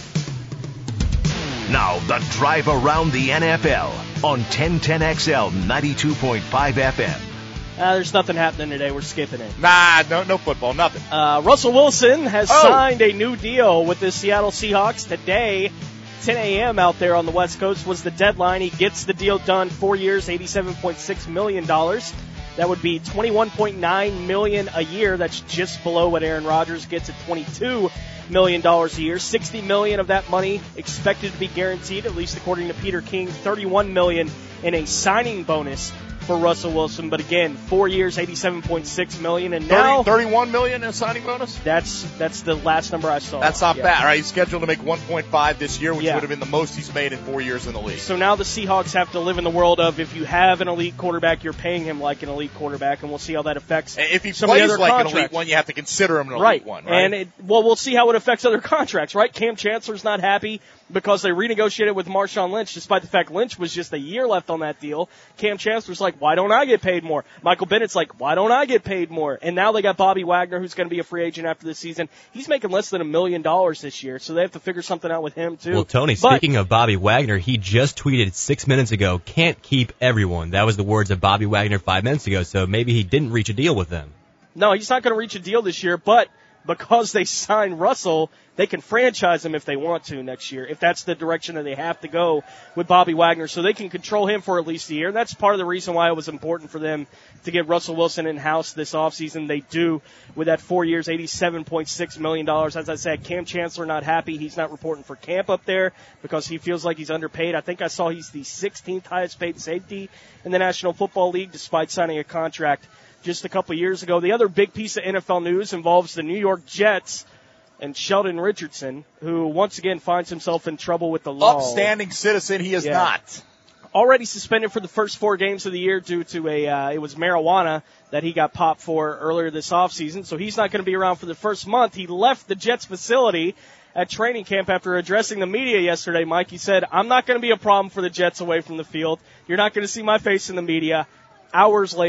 Now, the drive around the N F L on ten ten X L ninety-two point five F M. Uh, there's nothing happening today. We're skipping it. Nah, no, no football, nothing. Uh, Russell Wilson has oh. signed a new deal with the Seattle Seahawks today. ten a.m. out there on the West Coast was the deadline. He gets the deal done. Four years, eighty-seven point six million dollars. That would be twenty-one point nine million dollars a year. That's just below what Aaron Rodgers gets at twenty-two million dollars a year. sixty million dollars of that money expected to be guaranteed, at least according to Peter King. thirty-one million dollars in a signing bonus for Russell Wilson. But again, four years, eighty-seven point six million dollars. And now thirty, thirty-one million dollars in a signing bonus? That's that's the last number I saw. That's not yeah. bad. All right, he's scheduled to make one point five this year, which yeah. would have been the most he's made in four years in the league. So now the Seahawks have to live in the world of if you have an elite quarterback, you're paying him like an elite quarterback, and we'll see how that affects and if he some plays of the other like contracts. an elite one, you have to consider him an elite right. one, right? And it, well, we'll see how it affects other contracts, right? Cam Chancellor's not happy because they renegotiated with Marshawn Lynch, despite the fact Lynch was just a year left on that deal. Cam Chancellor's like, why don't I get paid more? Michael Bennett's like, why don't I get paid more? And now they got Bobby Wagner, who's going to be a free agent after this season. He's making less than a million dollars this year, so they have to figure something out with him, too. Well, Tony, but, speaking of Bobby Wagner, he just tweeted six minutes ago, can't keep everyone. That was the words of Bobby Wagner five minutes ago, so maybe he didn't reach a deal with them. No, he's not going to reach a deal this year, but because they signed Russell, they can franchise him if they want to next year, if that's the direction that they have to go with Bobby Wagner, so they can control him for at least a year. And that's part of the reason why it was important for them to get Russell Wilson in-house this offseason. They do with that four years, eighty-seven point six million dollars. As I said, Cam Chancellor not happy. He's not reporting for camp up there because he feels like he's underpaid. I think I saw he's the sixteenth highest paid safety in the National Football League despite signing a contract just a couple years ago. The other big piece of N F L news involves the New York Jets and Sheldon Richardson, who once again finds himself in trouble with the law. Upstanding citizen, he is yeah. not. Already suspended for the first four games of the year due to a, uh, it was marijuana that he got popped for earlier this offseason, so he's not going to be around for the first month. He left the Jets facility at training camp after addressing the media yesterday, Mike. He said, I'm not going to be a problem for the Jets away from the field. You're not going to see my face in the media. Hours later,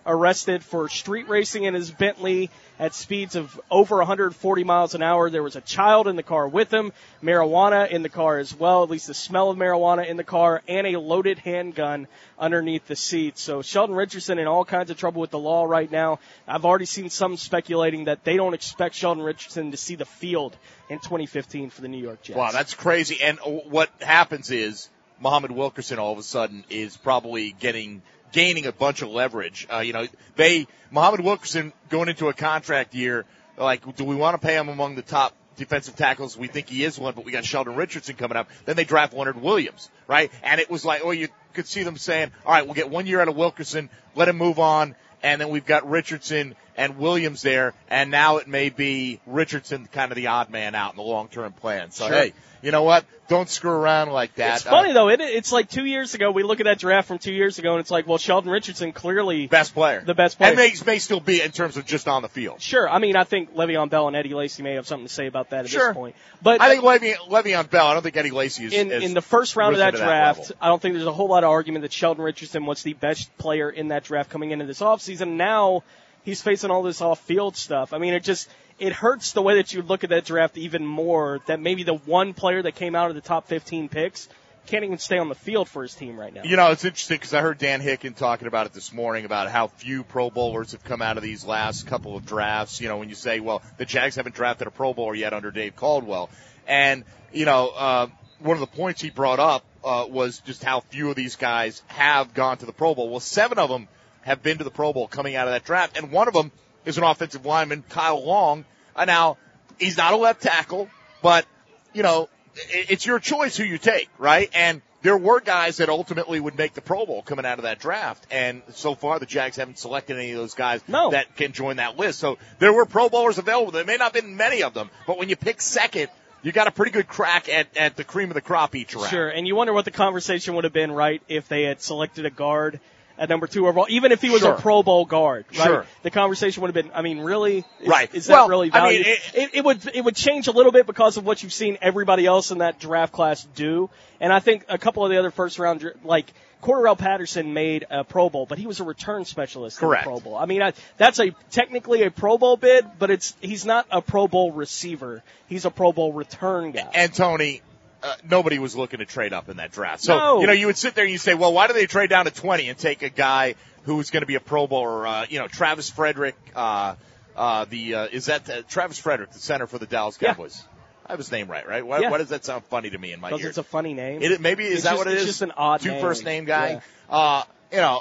arrested for street racing in his Bentley at speeds of over one hundred forty miles an hour. There was a child in the car with him, marijuana in the car as well, at least the smell of marijuana in the car, and a loaded handgun underneath the seat. So Sheldon Richardson in all kinds of trouble with the law right now. I've already seen some speculating that they don't expect Sheldon Richardson to see the field in twenty fifteen for the New York Jets. Wow, that's crazy. And what happens is Muhammad Wilkerson all of a sudden is probably getting gaining a bunch of leverage. Uh, you know, they Muhammad Wilkerson going into a contract year, like, do we want to pay him among the top defensive tackles? We think he is one, but we got Sheldon Richardson coming up. Then they draft Leonard Williams, right? And it was like, oh, you could see them saying, all right, we'll get one year out of Wilkerson, let him move on, and then we've got Richardson and Williams there, and now it may be Richardson kind of the odd man out in the long-term plan. So, sure. Hey, you know what? Don't screw around like that. It's funny, uh, though. It, it's like two years ago, we look at that draft from two years ago, and it's like, well, Sheldon Richardson clearly best player. The best player. And may, may still be in terms of just on the field. Sure. I mean, I think Le'Veon Bell and Eddie Lacy may have something to say about that at sure. this point. But I think Le'Veon, Le'Veon Bell, I don't think Eddie Lacy is in, is in the first round of that draft, that I don't think there's a whole lot of argument that Sheldon Richardson was the best player in that draft coming into this offseason. Now he's facing all this off-field stuff. I mean, it just it hurts the way that you look at that draft even more, that maybe the one player that came out of the top fifteen picks can't even stay on the field for his team right now. You know, it's interesting because I heard Dan Hicken talking about it this morning about how few Pro Bowlers have come out of these last couple of drafts. You know, when you say, well, the Jags haven't drafted a Pro Bowler yet under Dave Caldwell. And, you know, uh, one of the points he brought up uh, was just how few of these guys have gone to the Pro Bowl. Well, seven of them have been to the Pro Bowl coming out of that draft, and one of them is an offensive lineman, Kyle Long. Uh, now, he's not a left tackle, but, you know, it's your choice who you take, right? And there were guys that ultimately would make the Pro Bowl coming out of that draft, and so far the Jags haven't selected any of those guys no. that can join that list. So there were Pro Bowlers available. There may not have been many of them, but when you pick second, you got a pretty good crack at, at the cream of the crop each round. Sure, and you wonder what the conversation would have been, right, if they had selected a guard at number two overall, even if he was sure. a Pro Bowl guard, right? Sure. The conversation would have been, I mean, really? Is, right. Is that well, really valuable? I mean, it, it, it would it would change a little bit because of what you've seen everybody else in that draft class do. And I think a couple of the other first round, like Cordarrelle Patterson made a Pro Bowl, but he was a return specialist Correct. in the Pro Bowl. I mean, I, that's a technically a Pro Bowl bid, but it's he's not a Pro Bowl receiver. He's a Pro Bowl return guy. And Tony, Uh, nobody was looking to trade up in that draft. So, no. you know, you would sit there and you say, well, why do they trade down to twenty and take a guy who's going to be a Pro Bowler? Uh, you know, Travis Frederick, uh, uh, the, uh, is that uh, Travis Frederick, the center for the Dallas Cowboys? Yeah. I have his name right, right? Why, yeah. why does that sound funny to me in my ears? Because it's a funny name. It, maybe, is it's that just, what it it's is? It's just an odd Two name. first name guy? Yeah. Uh, you know,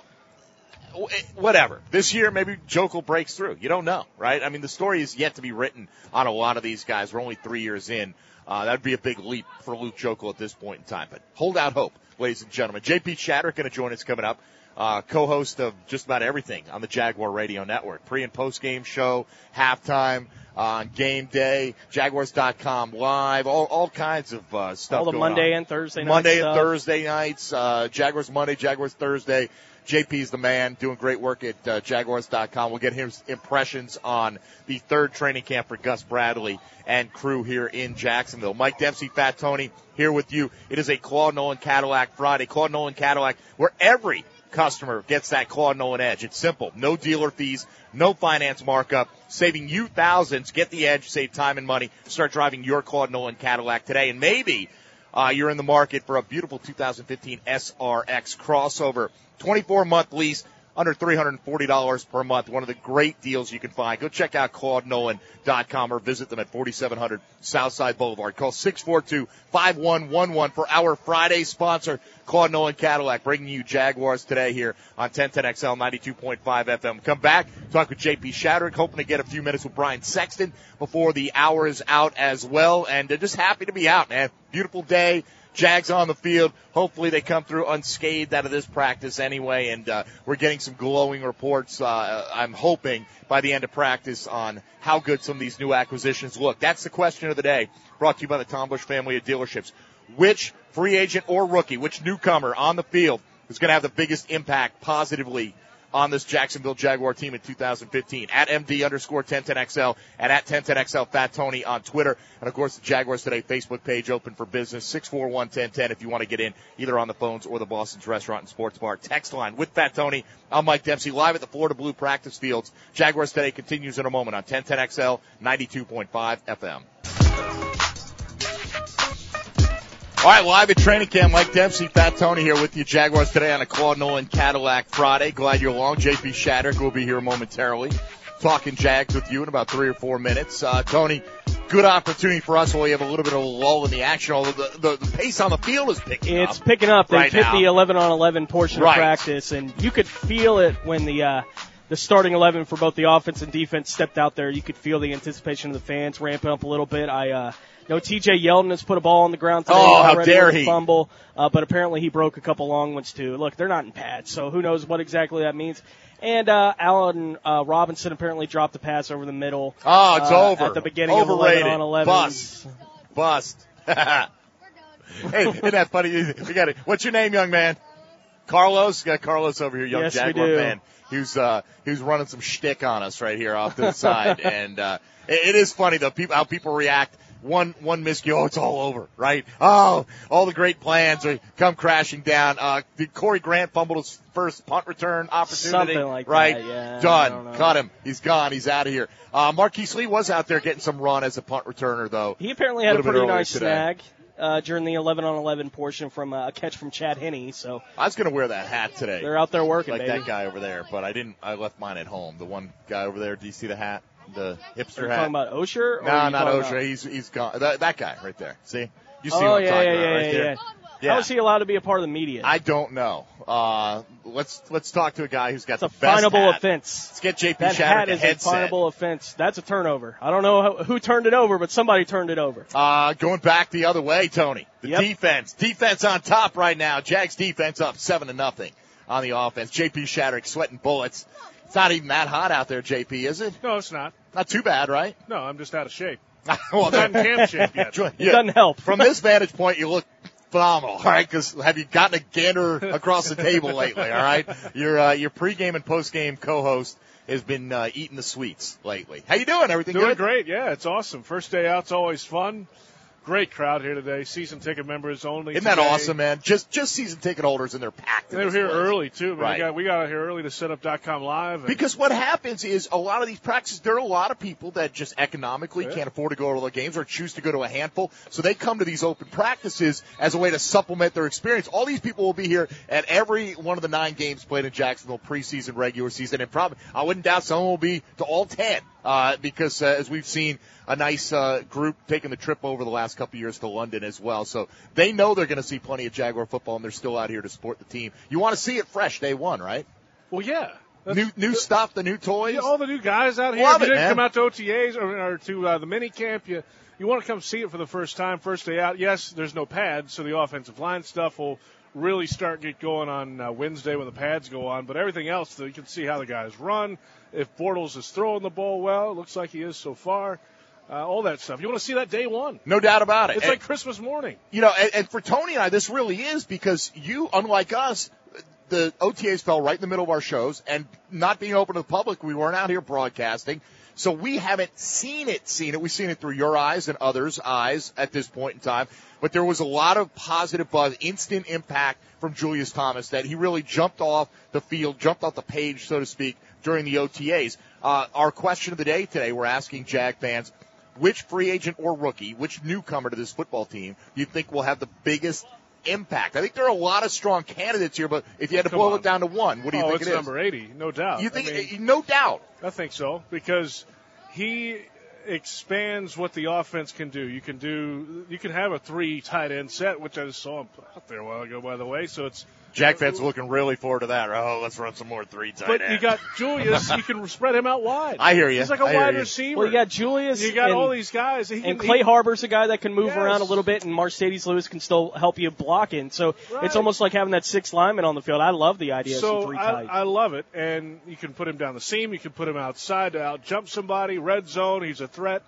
whatever. This year, maybe Jokel breaks through. You don't know, right? I mean, the story is yet to be written on a lot of these guys. We're only three years in. Uh, that would be a big leap for Luke Jokel at this point in time. But hold out hope, ladies and gentlemen. J P Shadrick going to join us coming up. Uh, co-host of just about everything on the Jaguar Radio Network. Pre- and post-game show, halftime, uh, on game day, Jaguars dot com live, all, all kinds of uh, stuff All the going Monday on. and Thursday nights. Monday and stuff. Thursday nights, uh, Jaguars Monday, Jaguars Thursday. J P's the man, doing great work at uh, Jaguars dot com. We'll get his impressions on the third training camp for Gus Bradley and crew here in Jacksonville. Mike Dempsey, Fat Tony, here with you. It is a Claude Nolan Cadillac Friday. Claude Nolan Cadillac, where every customer gets that Claude Nolan edge. It's simple. No dealer fees, no finance markup, saving you thousands. Get the edge, save time and money. Start driving your Claude Nolan Cadillac today. And maybe uh, you're in the market for a beautiful two thousand fifteen S R X crossover. twenty-four month lease, under three hundred forty dollars per month. One of the great deals you can find. Go check out Claude Nolan dot com or visit them at forty-seven hundred Southside Boulevard. Call six four two, five one one one for our Friday sponsor, Claude Nolan Cadillac, bringing you Jaguars today here on ten ten X L ninety-two point five F M. Come back, talk with J P Shadrick, hoping to get a few minutes with Brian Sexton before the hour is out as well. And uh, just happy to be out, man. Beautiful day. Jags on the field. Hopefully they come through unscathed out of this practice anyway, and uh, we're getting some glowing reports, uh, I'm hoping, by the end of practice on how good some of these new acquisitions look. That's the question of the day, brought to you by the Tom Bush family of dealerships. Which free agent or rookie, which newcomer on the field is going to have the biggest impact positively on this Jacksonville Jaguar team in two thousand fifteen. At M D underscore ten ten X L and at ten ten X L Fat Tony on Twitter. And, of course, the Jaguars Today Facebook page open for business, six four one, one oh one oh if you want to get in either on the phones or the Boston's Restaurant and Sports Bar text line. With Fat Tony, I'm Mike Dempsey, live at the Florida Blue practice fields. Jaguars Today continues in a moment on ten ten X L, ninety-two point five F M. All right, live at training camp, Mike Dempsey, Fat Tony here with you. Jaguars Today on a Claude Nolan Cadillac Friday. Glad you're along. J P Shadrick will be here momentarily, talking Jags with you in about three or four minutes. Uh, Tony, good opportunity for us while we have a little bit of a lull in the action, although the, the, the pace on the field is picking it's up. It's picking up. They've right hit now. the eleven on eleven portion right. of practice, and you could feel it when the uh, the starting eleven for both the offense and defense stepped out there. You could feel the anticipation of the fans ramping up a little bit. I uh, know T J Yeldon has put a ball on the ground today. Oh, how already dare with a he. fumble, uh, but apparently he broke a couple long ones too. Look, they're not in pads, so who knows what exactly that means. And uh, Allen uh, Robinson apparently dropped the pass over the middle. Oh, it's uh, over. At the beginning Overrated. of eleven on eleven. Bust. Bust. Hey, isn't that funny? We got it. What's your name, young man? Carlos? We got Carlos over here, young yes, Jaguar we do. fan. Who's uh, who's running some shtick on us right here off to the side. And uh, it, it is funny, though, people, how people react. One one miscue, oh, it's all over, right? Oh, all the great plans are come crashing down. Uh, did Corey Grant fumble his first punt return opportunity? Something like right? that, yeah. Done. Cut him. He's gone. He's out of here. Uh, Marquise Lee was out there getting some run as a punt returner, though. He apparently had a, a pretty nice today. snag uh, during the eleven on eleven portion from uh, a catch from Chad Henne. So I was going to wear that hat today. They're out there working, like baby. that guy over there, but I didn't. I left mine at home. The one guy over there. Do you see the hat? The hipster are you hat. talking about Osher? Or no, are you not Osher. About... He's he's gone. That, that guy right there. See? You see oh, what I'm yeah, talking yeah, about yeah, right yeah, there? Yeah. Yeah. How is he allowed to be a part of the media? I don't know. Uh, let's let's talk to a guy who's got it's the a best finable hat. offense. Let's get J P that Shadrick hat a is headset. a finable offense. That's a turnover. I don't know how, who turned it over, but somebody turned it over. Uh, going back the other way, Tony. The yep. defense. Defense on top right now. Jags defense up seven to nothing on the offense. J P Shadrick sweating bullets. It's not even that hot out there, J P, is it? No, it's not. Not too bad, right? No, I'm just out of shape. well, I'm not in camp shape yet. It doesn't help. From this vantage point, you look phenomenal, all right? Because have you gotten a gander across the table lately, all right? Your uh, your pregame and postgame co-host has been uh, eating the sweets lately. How you doing? Everything doing good? Doing great, yeah. It's awesome. First day out's always fun. Great crowd here today. Season ticket members only. Isn't today. that awesome, man? Just just season ticket holders, and they're packed. They were here place. early too, man. Right. We got we got out here early to set up dot com live. And because what happens is a lot of these practices, there are a lot of people that just economically yeah. can't afford to go to the games or choose to go to a handful, so they come to these open practices as a way to supplement their experience. All these people will be here at every one of the nine games played in Jacksonville, preseason, regular season, and probably I wouldn't doubt some will be to all ten. Uh, because uh, as we've seen a nice uh, group taking the trip over the last couple of years to London as well. So they know they're going to see plenty of Jaguar football, and they're still out here to support the team. You want to see it fresh day one, right? Well, yeah. That's, new new stuff, the new toys. Yeah, all the new guys out here. Love if you it, didn't man. come out to O T As or, or to uh, the mini camp, you, you want to come see it for the first time, first day out. Yes, there's no pads, so the offensive line stuff will really start get going on uh, Wednesday when the pads go on. But everything else, you can see how the guys run. If Bortles is throwing the ball well, it looks like he is so far. Uh, all that stuff. You want to see that day one. No doubt about it. It's and, like Christmas morning. You know, and, and for Tony and I, this really is because you, unlike us, the O T As fell right in the middle of our shows, and not being open to the public, we weren't out here broadcasting. So we haven't seen it, seen it. We've seen it through your eyes and others' eyes at this point in time. But there was a lot of positive buzz, instant impact from Julius Thomas that he really jumped off the field, jumped off the page, so to speak, during the O T As. Uh, our question of the day today, we're asking Jag fans, which free agent or rookie, which newcomer to this football team do you think will have the biggest impact? I think there are a lot of strong candidates here, but if you had to Come boil on. it down to one, what do you oh, think it's it is? number eighty, no doubt. You think, I mean, no doubt. I think so, because he expands what the offense can do. You can do, you can have a three tight end set, which I just saw him out there a while ago, by the way. So it's Jag fans looking really forward to that. Oh, let's run some more three tight But ends. you got Julius. You can spread him out wide. I hear you. He's like a I hear wide you. receiver. Well, you got Julius. You got and, all these guys. He can, and Clay he, Harbor's a guy that can move yes. around a little bit, and Mercedes Lewis can still help you blocking. So right. it's almost like having that sixth lineman on the field. I love the idea so of some three I, tight. I love it. And you can put him down the seam. You can put him outside to out jump somebody. Red zone. He's a threat.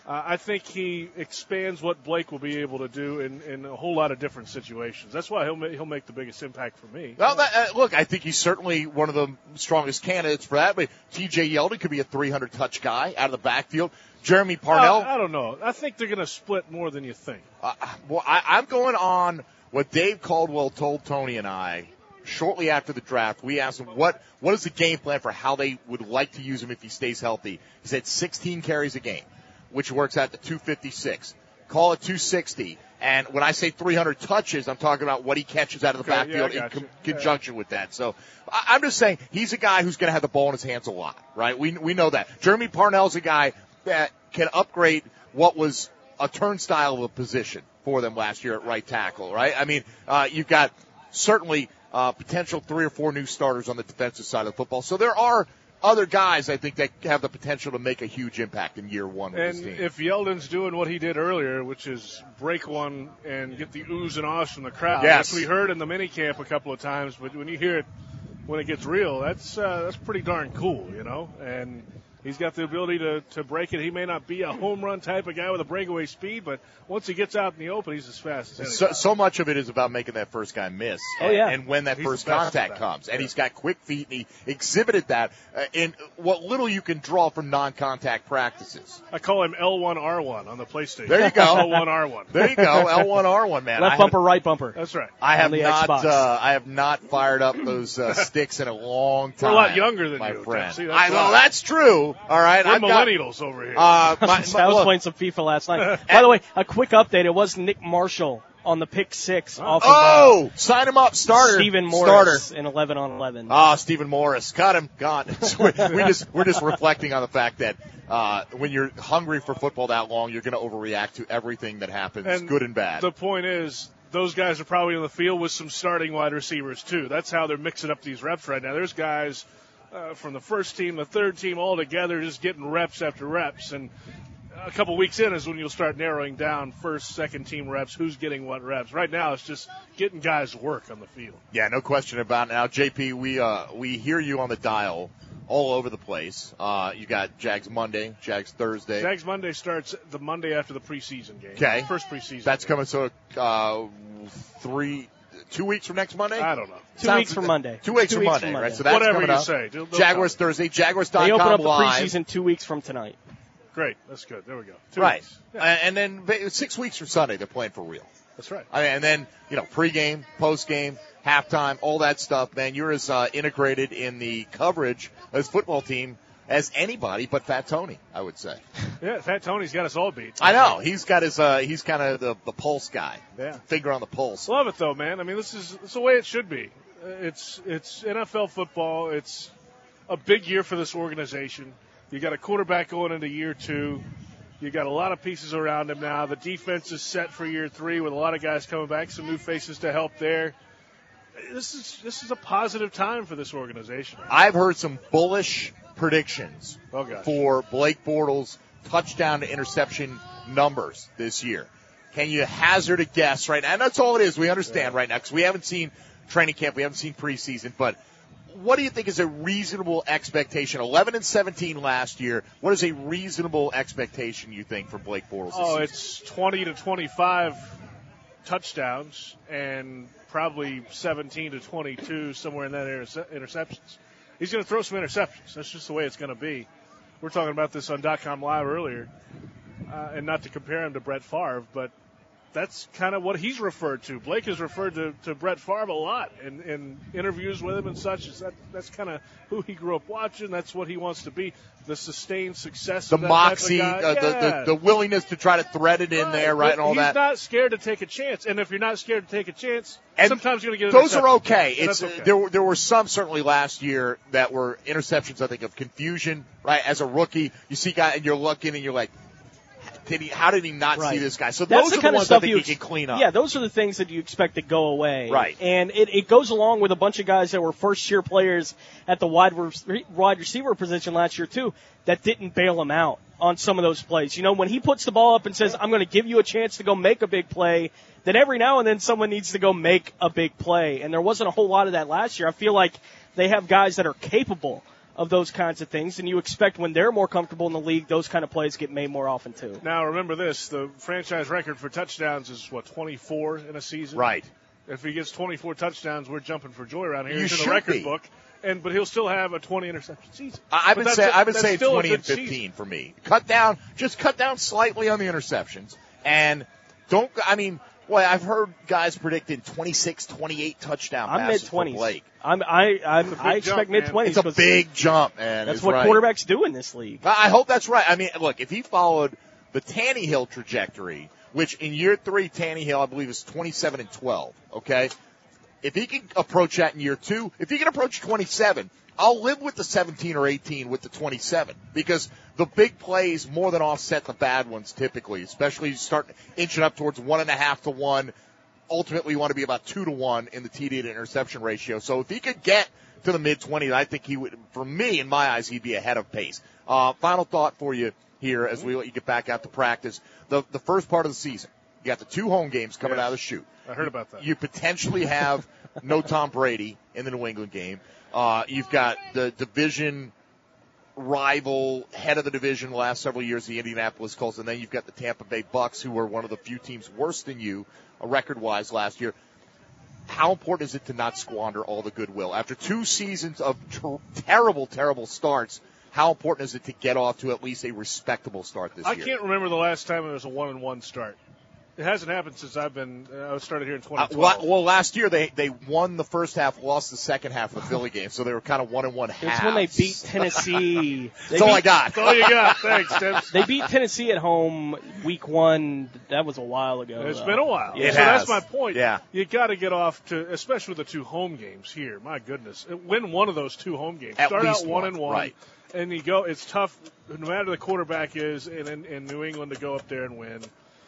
Uh, I think he expands what Blake will be able to do in, in a whole lot of different situations. That's why he'll ma- he'll make the biggest impact for me. Well, that, uh, look, I think he's certainly one of the strongest candidates for that. But T J Yeldon could be a three hundred touch guy out of the backfield. Jeremy Parnell. Uh, I don't know. I think they're going to split more than you think. Uh, well, I, I'm going on what Dave Caldwell told Tony and I shortly after the draft. We asked him what what is the game plan for how they would like to use him if he stays healthy. He said sixteen carries a game, which works out to two fifty-six. Call it two sixty. And when I say three hundred touches, I'm talking about what he catches out of the okay, backfield yeah, in con- yeah. conjunction with that. So I- I'm just saying he's a guy who's going to have the ball in his hands a lot, right? We we know that. Jeremy Parnell's a guy that can upgrade what was a turnstile of a position for them last year at right tackle, right? I mean, uh, you've got certainly uh, potential three or four new starters on the defensive side of the football. So there are other guys, I think, that have the potential to make a huge impact in year one with and this team. If Yeldon's doing what he did earlier, which is break one and get the oohs and ahs from the crowd, yes. as we heard in the minicamp a couple of times, but when you hear it when it gets real, that's uh, that's pretty darn cool, you know. And he's got the ability to, to break it. He may not be a home run type of guy with a breakaway speed, but once he gets out in the open, he's as fast as so, anybody. so much of it is about making that first guy miss. Oh, and, yeah. and when that He's first the best contact at that. comes. And Yeah. he's got quick feet, and he exhibited that uh, in what little you can draw from non-contact practices. I call him L one R one on the PlayStation. There you go. L one R one. There you go, L one R one, man. Left I bumper, right bumper. That's right. I have on the not. Xbox. Uh, I have not fired up those uh, sticks in a long We're time. a lot younger than my you, friend. See, that's I know why. that's true. All right, We're I've got, millennials over here. uh, my, my, I was look, playing some FIFA last night. By the way, a quick update. It was Nick Marshall on the pick six off of uh, oh, sign him up, starter. Stephen Morris starter. in eleven on eleven. Ah, Stephen Morris, cut him, gone. So we we just we're just reflecting on the fact that uh, when you're hungry for football that long, you're going to overreact to everything that happens, And good and bad. The point is, those guys are probably on the field with some starting wide receivers too. That's how they're mixing up these reps right now. There's guys uh, from the first team, the third team, all together, just getting reps after reps. And a couple weeks in is when you'll start narrowing down first, second team reps, who's getting what reps. Right now, it's just getting guys work on the field. Yeah, no question about it. Now, J P, we uh, we hear you on the dial all over the place. Uh, you got Jags Monday, Jags Thursday. Jags Monday starts the Monday after the preseason game. Okay. First preseason That's game. coming so uh, three, two weeks from next Monday. I don't know. Two Sounds- weeks from Monday. Two weeks Two from weeks Monday, from right? Monday. So that's Whatever coming you up. say. They'll- they'll Jaguars tell Thursday, Jaguars dot com They open up the live. preseason two weeks from tonight. Great. That's good. There we go. Two Right. weeks. Yeah, And then ba- six weeks from Sunday, they're playing for real. that's right. I mean, and then, you know, pregame, postgame, halftime, all that stuff, man. You're as uh, integrated in the coverage as football team as anybody but Fat Tony, I would say. Yeah, Fat Tony's got us all beat. I know. He's got his, uh, he's kind of the, the pulse guy. Yeah. Finger on the pulse. Love it though, man. I mean, this is it's the way it should be. Uh, It's it's N F L football. It's a big year for this organization. You got a quarterback going into year two. You got a lot of pieces around him now. The defense is set for year three with a lot of guys coming back, some new faces to help there. This is this is a positive time for this organization. I've heard some bullish predictions Oh gosh. for Blake Bortles' touchdown to interception numbers this year. Can you hazard a guess right now? And that's all it is. We understand Yeah. right now because we haven't seen training camp, we haven't seen preseason. But what do you think is a reasonable expectation? eleven and seventeen last year. What is a reasonable expectation you think for Blake Bortles? Oh, this it's twenty to twenty-five touchdowns and probably seventeen to twenty-two, somewhere in that interce- interceptions. He's going to throw some interceptions. That's just the way it's going to be. We're talking about this on .com Live earlier, uh, and not to compare him to Brett Favre, but that's kind of what he's referred to. Blake has referred to, to Brett Favre a lot in, in interviews with him and such. Is that that's kind of who he grew up watching. That's what he wants to be. The sustained success. the of that type of moxie, guy. uh, the, Yeah. the the willingness to try to thread it in there, right, But and all he's that. not scared to take a chance, and if you're not scared to take a chance, And sometimes you're going to get an those are interception. okay. And It's that's okay. there. Were, there were some certainly last year that were interceptions. I think of confusion. Right, as a rookie, you see guy and you're looking and you're like, did he? How did he not Right. see this guy? So That's those the are kind the of ones I stuff think you he ex- can clean up. Yeah, those are the things that you expect to go away. Right. And it, it goes along with a bunch of guys that were first-year players at the wide, re- wide receiver position last year, too, that didn't bail him out on some of those plays. You know, when he puts the ball up and says, I'm going to give you a chance to go make a big play, then every now and then someone needs to go make a big play. And there wasn't a whole lot of that last year. I feel like they have guys that are capable of those kinds of things, and you expect when they're more comfortable in the league, those kind of plays get made more often too. Now, remember this, the franchise record for touchdowns is, what, twenty-four in a season? Right. If he gets twenty-four touchdowns, we're jumping for joy around here. You He's in should the record be. book, and but he'll still have a twenty interception season. I've been But saying that's a- I've been that's saying still a twenty good and fifteen season. for me. Cut down, just cut down slightly on the interceptions, and don't. I mean, boy, I've heard guys predicting twenty-six, twenty-eight touchdown I'm passes mid for twenties. Blake. I'm I I'm, It's a big I expect jump, mid man. twenties. It's a big jump, man. That's It's what right. quarterbacks do in this league. I hope that's right. I mean, look, if he followed the Tannehill trajectory, which in year three, Tannehill, I believe, is twenty-seven and twelve, okay? If he can approach that in year two, if he can approach twenty-seven, I'll live with the seventeen or eighteen with the twenty-seven because the big plays more than offset the bad ones typically, especially you start inching up towards one and a half to one. Ultimately, you want to be about two to one in the T D to interception ratio. So if he could get to the mid-twenties, I think he would, for me, in my eyes, he'd be ahead of pace. Uh, final thought for you here as we let you get back out to practice. The, the first part of the season, you got the two home games coming Yes. out of the chute. I heard about that. You potentially have no Tom Brady in the New England game. Uh, you've got the division rival, head of the division the last several years, the Indianapolis Colts, and then you've got the Tampa Bay Bucks, who were one of the few teams worse than you, uh, record-wise, last year. How important is it to not squander all the goodwill? After two seasons of ter- terrible, terrible starts, how important is it to get off to at least a respectable start this I year? can't remember the last time it was a one-and-one start. It hasn't happened since I've been. Uh, I started here in twenty Uh, twelve. well, last year they, they won the first half, lost the second half of the Philly game, so they were kind of one and one halves. It's when they beat Tennessee. They That's all beat, I got. That's all you got. Thanks, Tim. They beat Tennessee at home week one. That was a while ago. It's though. been a while. It so has. that's my point. Yeah. You got to get off to, especially with the two home games here. My goodness, win one of those two home games. At Start least out one one, and one, right. and you go. It's tough, no matter the quarterback is in, in, in New England, to go up there and win.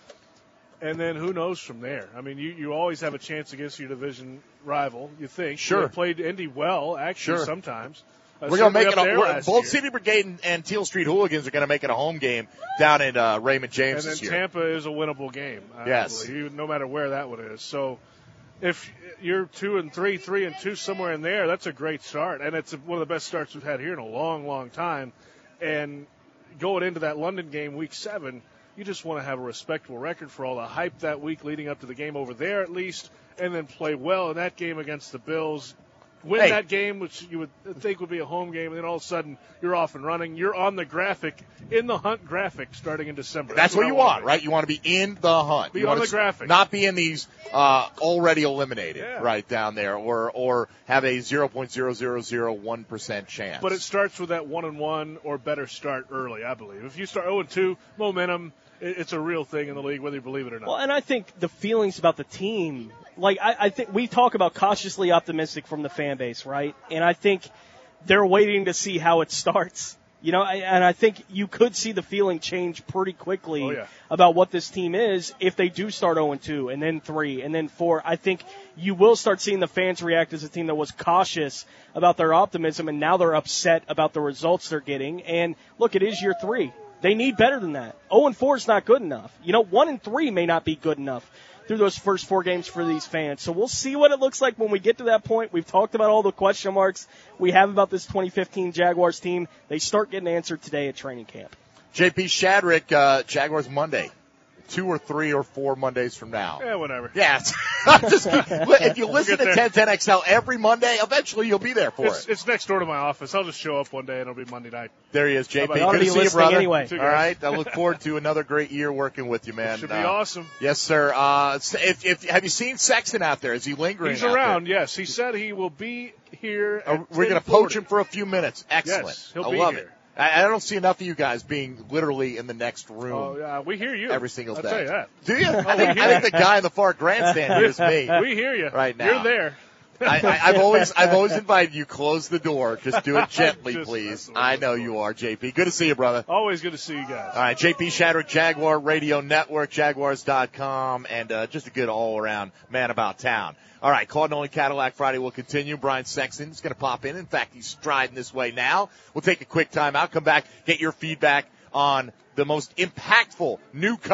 And then who knows from there? I mean, you, you always have a chance against your division rival. You think Sure. They played Indy well, actually Sure. sometimes. Uh, We're going to certainly make it up a, there we're, last both year. City Brigade and, and Teal Street Hooligans are going to make it a home game down at uh, Raymond James And then this year. Tampa is a winnable game. I Yes. believe, no matter where that one is. So if you're two and three, three and two, somewhere in there, that's a great start. And it's one of the best starts we've had here in a long, long time. And going into that London game, week seven, you just want to have a respectable record for all the hype that week leading up to the game over there at least, and then play well in that game against the Bills. Win Hey. that game, which you would think would be a home game, and then all of a sudden you're off and running. You're on the graphic, in the hunt graphic, starting in December. That's what I you wanna want, be. right? You want to be in the hunt. Be you on want the to graphic. Not be in these uh, already eliminated Yeah. right down there, or or have a zero point zero zero zero one percent chance. But it starts with that one and one or better start early, I believe. If you start zero and two, momentum, it- it's a real thing in the league, whether you believe it or not. Well, and I think the feelings about the team, like I, I think we talk about cautiously optimistic from the fan base, right? And I think they're waiting to see how it starts. You know, I- and I think you could see the feeling change pretty quickly Oh, yeah. about what this team is if they do start zero and two and then three and then four. I think you will start seeing the fans react as a team that was cautious about their optimism, and now they're upset about the results they're getting. And look, it is year three. They need better than that. zero and four is not good enough. You know, one and three may not be good enough through those first four games for these fans. So we'll see what it looks like when we get to that point. We've talked about all the question marks we have about this twenty fifteen Jaguars team. They start getting answered today at training camp. J P Shadrick, uh, Jaguars Monday. Two or three or four Mondays from now. yeah, whatever. Yeah, it's- I'm just, if you listen We'll to get ten ten X L every Monday, eventually you'll be there for It's, it. it's next door to my office. I'll just show up one day and it'll be Monday night. There he is, J P. How about Good you? to see you, Listening brother. anyway. Two All guys. right, I look forward to another great year working with you, man. Should be Uh, awesome. Yes, sir. Uh, if, if have you seen Sexton out there? Is he lingering? He's out around, there? yes. He said he will be here. Uh, At we're going to poach him for a few minutes. Excellent. Yes, he'll I be love here. it. I, I don't see enough of you guys being literally in the next room Oh, yeah, we hear you. every single I'll day. tell you that. Do you? I we think, hear I think the guy in the far grandstand hears me. We hear you. Right now. You're there. I, I, I've always, I've always invited you. Close the door. Just do it gently, Just please. messing with I you. know you are, J P. Good to see you, brother. Always good to see you guys. All right, J P Shadrick, Jaguar Radio Network, Jaguars dot com, and uh, just a good all-around man about town. All right, Claude Nolan Cadillac Friday will continue. Brian Sexton is going to pop in. In fact, he's striding this way now. We'll take a quick time out, come back, get your feedback on the most impactful newcomer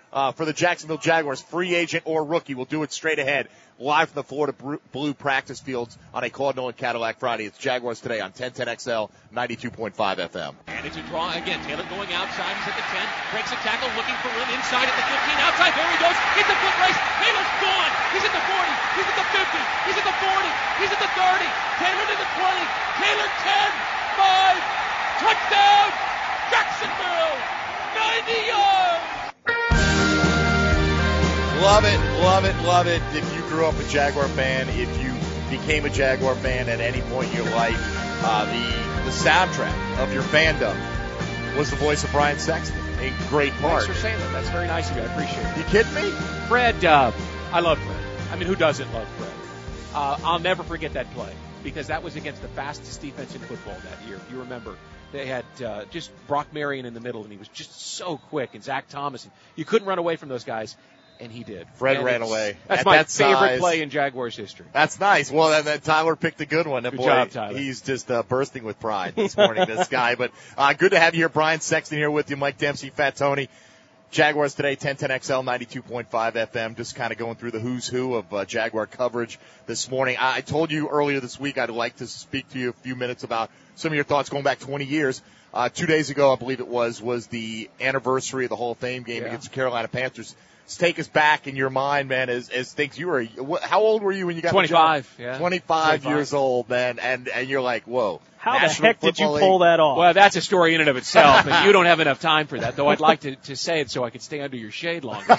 uh, for the Jacksonville Jaguars, free agent or rookie. We'll do it straight ahead, live from the Florida Blue practice fields on a Claude Nolan Cadillac Friday. It's Jaguars Today on ten ten X L, ninety-two point five F M. And it's a draw again. Taylor going outside. He's at the ten. Breaks a tackle, looking for room inside at the fifteen. Outside, there he goes. It's a foot race. Taylor's gone. He's at the forty. He's at the fifty. He's at the forty. He's at the thirty. Taylor to the twenty. Taylor ten. five. Touchdown. Jacksonville. ninety yards. Love it, love it, love it. If you grew up a Jaguar fan, if you became a Jaguar fan at any point in your life, uh, the the soundtrack of your fandom was the voice of Brian Sexton. A great part. Thanks for saying that. That's very nice of you. I appreciate it. You kidding me? Fred, uh, I love Fred. I mean, who doesn't love Fred? Uh, I'll never forget that play because that was against the fastest defense in football that year. If you remember, they had uh, just Brock Marion in the middle, and he was just so quick, and Zach Thomas. And you couldn't run away from those guys. And he did. Fred and ran away. That's At my that favorite size. play in Jaguars history. That's nice. Well, then, then Tyler picked a good one. And Good boy, job, Tyler. He's just uh, bursting with pride this morning, this guy. But uh, good to have you here. Brian Sexton here with you. Mike Dempsey, Fat Tony. Jaguars Today, ten ten X L, ninety-two point five F M. Just kind of going through the who's who of uh, Jaguar coverage this morning. I, I told you earlier this week I'd like to speak to you a few minutes about some of your thoughts going back twenty years. Uh, two days ago, I believe it was, was the anniversary of the Hall of Fame game Yeah. against the Carolina Panthers. Let's take us back in your mind, man, as, as things you were, how old were you when you got twenty-five, the job? yeah. twenty-five, twenty-five years old, man, and, and you're like, whoa. How the National heck did you Football pull League. that off? Well, that's a story in and of itself, and you don't have enough time for that, though I'd like to, to say it so I could stay under your shade longer.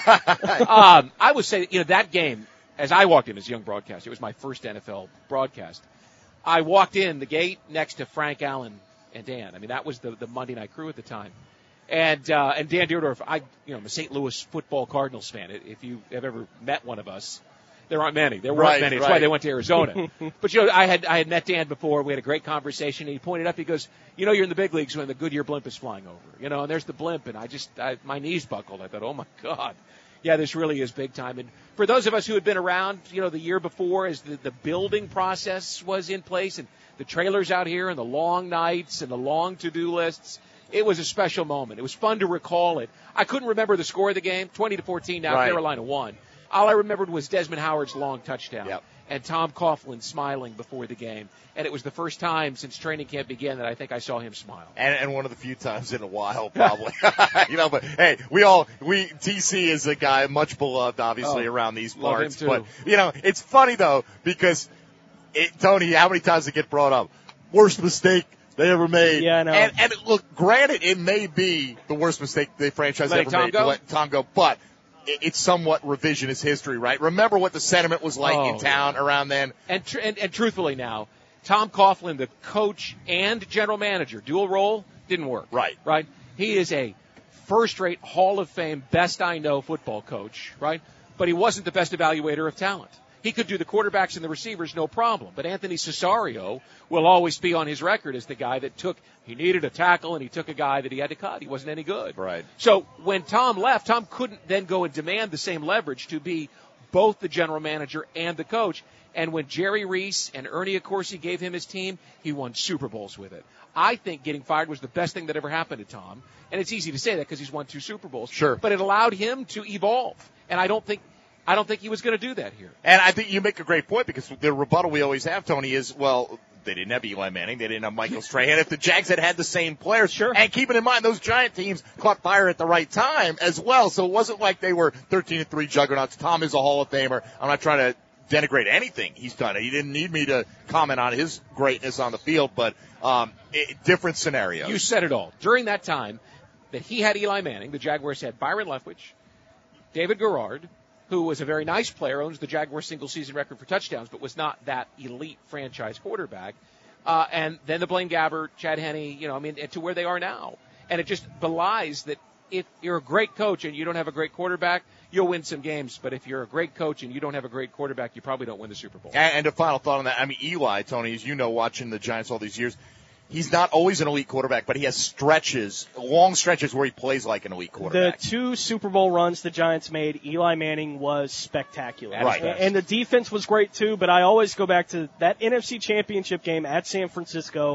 um, I would say, you know, that game, as I walked in as a young broadcaster, it was my first N F L broadcast. I walked in the gate next to Frank Allen and Dan. I mean, that was the, the Monday night crew at the time. And uh, and Dan Dierdorf, I you know, I'm a Saint Louis football Cardinals fan. If you have ever met one of us, there aren't many. There weren't Right, many. That's right. why they went to Arizona. But you know, I had I had met Dan before. We had a great conversation. And he pointed up. He goes, "You know, you're in the big leagues when the Goodyear blimp is flying over. You know, and there's the blimp." And I just I, my knees buckled. I thought, "Oh my God, yeah, this really is big time." And for those of us who had been around, you know, the year before, as the, the building process was in place and the trailers out here and the long nights and the long to-do lists. It was a special moment. It was fun to recall it. I couldn't remember the score of the game, twenty to fourteen now, Right. Carolina won. All I remembered was Desmond Howard's long touchdown Yep. and Tom Coughlin smiling before the game. And it was the first time since training camp began that I think I saw him smile. And, and one of the few times in a while, probably. you know, but hey, we all, we, T C is a guy much beloved, obviously, Oh, around these love him parts. too. But, you know, it's funny, though, because, it, Tony, how many times it get brought up? Worst mistake they ever made. Yeah, I know. And, and look, granted, it may be the worst mistake the franchise Letting ever Tom made go? to let Tom go, but it, it's somewhat revisionist history, right? Remember what the sentiment was like Oh, in town around then. And, tr- and, and truthfully now, Tom Coughlin, the coach and general manager, dual role, didn't work. Right. Right? He is a first-rate Hall of Fame, best I know football coach, right? But he wasn't the best evaluator of talent. He could do the quarterbacks and the receivers, no problem. But Anthony Cesario will always be on his record as the guy that took, he needed a tackle and he took a guy that he had to cut. He wasn't any good. Right. So when Tom left, Tom couldn't then go and demand the same leverage to be both the general manager and the coach. And when Jerry Reese and Ernie Accorsi gave him his team, he won Super Bowls with it. I think getting fired was the best thing that ever happened to Tom. And it's easy to say that because he's won two Super Bowls. Sure. But it allowed him to evolve. And I don't think I don't think he was going to do that here. And I think you make a great point because the rebuttal we always have, Tony, is, well, they didn't have Eli Manning. They didn't have Michael Strahan. If the Jags had had the same players. Sure. And keeping in mind, those Giant teams caught fire at the right time as well. So it wasn't like they were thirteen and three juggernauts. Tom is a Hall of Famer. I'm not trying to denigrate anything he's done. He didn't need me to comment on his greatness on the field, but um, it, different scenarios. You said it all. During that time that he had Eli Manning, the Jaguars had Byron Leftwich, David Garrard, who was a very nice player, owns the Jaguars single-season record for touchdowns, but was not that elite franchise quarterback. Uh, and then the Blaine Gabbert, Chad Henne, you know, I mean, to where they are now. And it just belies that if you're a great coach and you don't have a great quarterback, you'll win some games. But if you're a great coach and you don't have a great quarterback, you probably don't win the Super Bowl. And, and a final thought on that. I mean, Eli, Tony, as you know, watching the Giants all these years, he's not always an elite quarterback, but he has stretches, long stretches where he plays like an elite The quarterback. two Super Bowl runs the Giants made, Eli Manning was spectacular. Right. And, and the defense was great too, but I always go back to that N F C Championship game at San Francisco.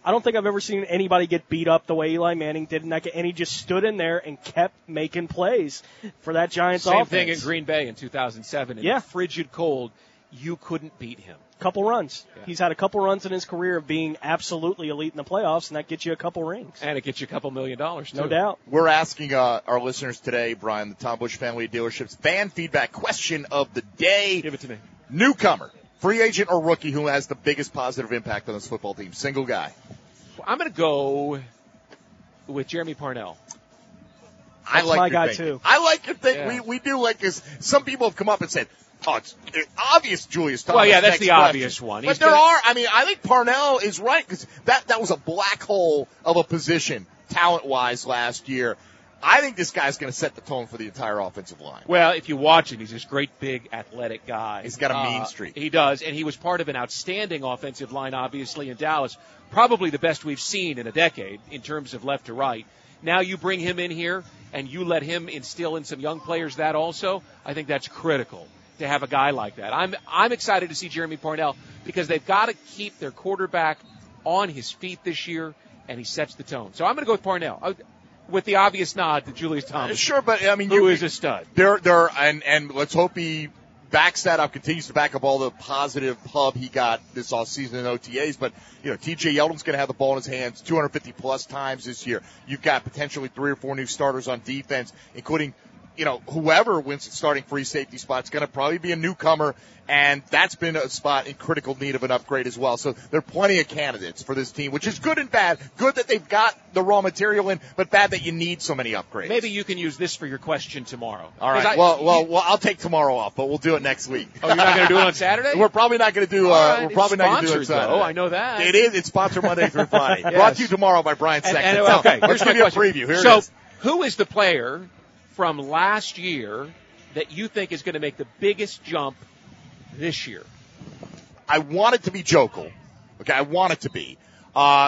I don't think I've ever seen anybody get beat up the way Eli Manning did in that game, and he just stood in there and kept making plays for that Giants Same offense. thing in Green Bay in two thousand seven. In Yeah. frigid cold, you couldn't beat him. Couple runs. Yeah. He's had a couple runs in his career of being absolutely elite in the playoffs, and that gets you a couple rings. And it gets you a couple million dollars, too. No doubt. We're asking uh, our listeners today, Brian, the Tom Busch Family of Dealerships fan feedback question of the day. Give it to me. Newcomer, free agent or rookie, who has the biggest positive impact on this football team? Single guy. I'm going to go with Jeremy Parnell. I That's like my your guy, thinking. too. I like your thing. Yeah. We we do like this. Some people have come up and said, "Oh, it's, it's obvious, Julius Thomas." Well, yeah, that's next the question. obvious one. But He's there gonna- are. I mean, I think Parnell is right because that that was a black hole of a position, talent wise, last year. I think this guy's going to set the tone for the entire offensive line. Well, if you watch him, he's this great, big, athletic guy. He's got a mean Uh, streak. He does, and he was part of an outstanding offensive line, obviously, in Dallas. Probably the best we've seen in a decade in terms of left to right. Now you bring him in here, and you let him instill in some young players that also. I think that's critical to have a guy like that. I'm I'm excited to see Jeremy Parnell because they've got to keep their quarterback on his feet this year, and he sets the tone. So I'm going to go with Parnell. I, with the obvious nod to Julius Thomas. Sure, but I mean, who you, is a stud. There, there, and and let's hope he backs that up, continues to back up all the positive hub he got this offseason in O T As. But you know, T J Yeldon's going to have the ball in his hands two hundred fifty plus times this year. You've got potentially three or four new starters on defense, including, you know, whoever wins the starting free safety spot is going to probably be a newcomer, and that's been a spot in critical need of an upgrade as well. So there are plenty of candidates for this team, which is good and bad. Good that they've got the raw material in, but bad that you need so many upgrades. Maybe you can use this for your question tomorrow. All right. I, well, well, you, well, I'll take tomorrow off, but we'll do it next week. Oh, you're not going to do it on Saturday? We're probably not going to do. Uh, All right. We're probably It's not going to do it sponsors, Saturday. though. I know that. It is. It's sponsored Monday through Friday. Yes. Brought to you tomorrow by Brian And, Sexton. and, So, okay, let's here's give my you a question. preview. Here so, it is. who is the player from last year that you think is going to make the biggest jump this year? I want it to be Jokel. Okay, I want it to be. Uh,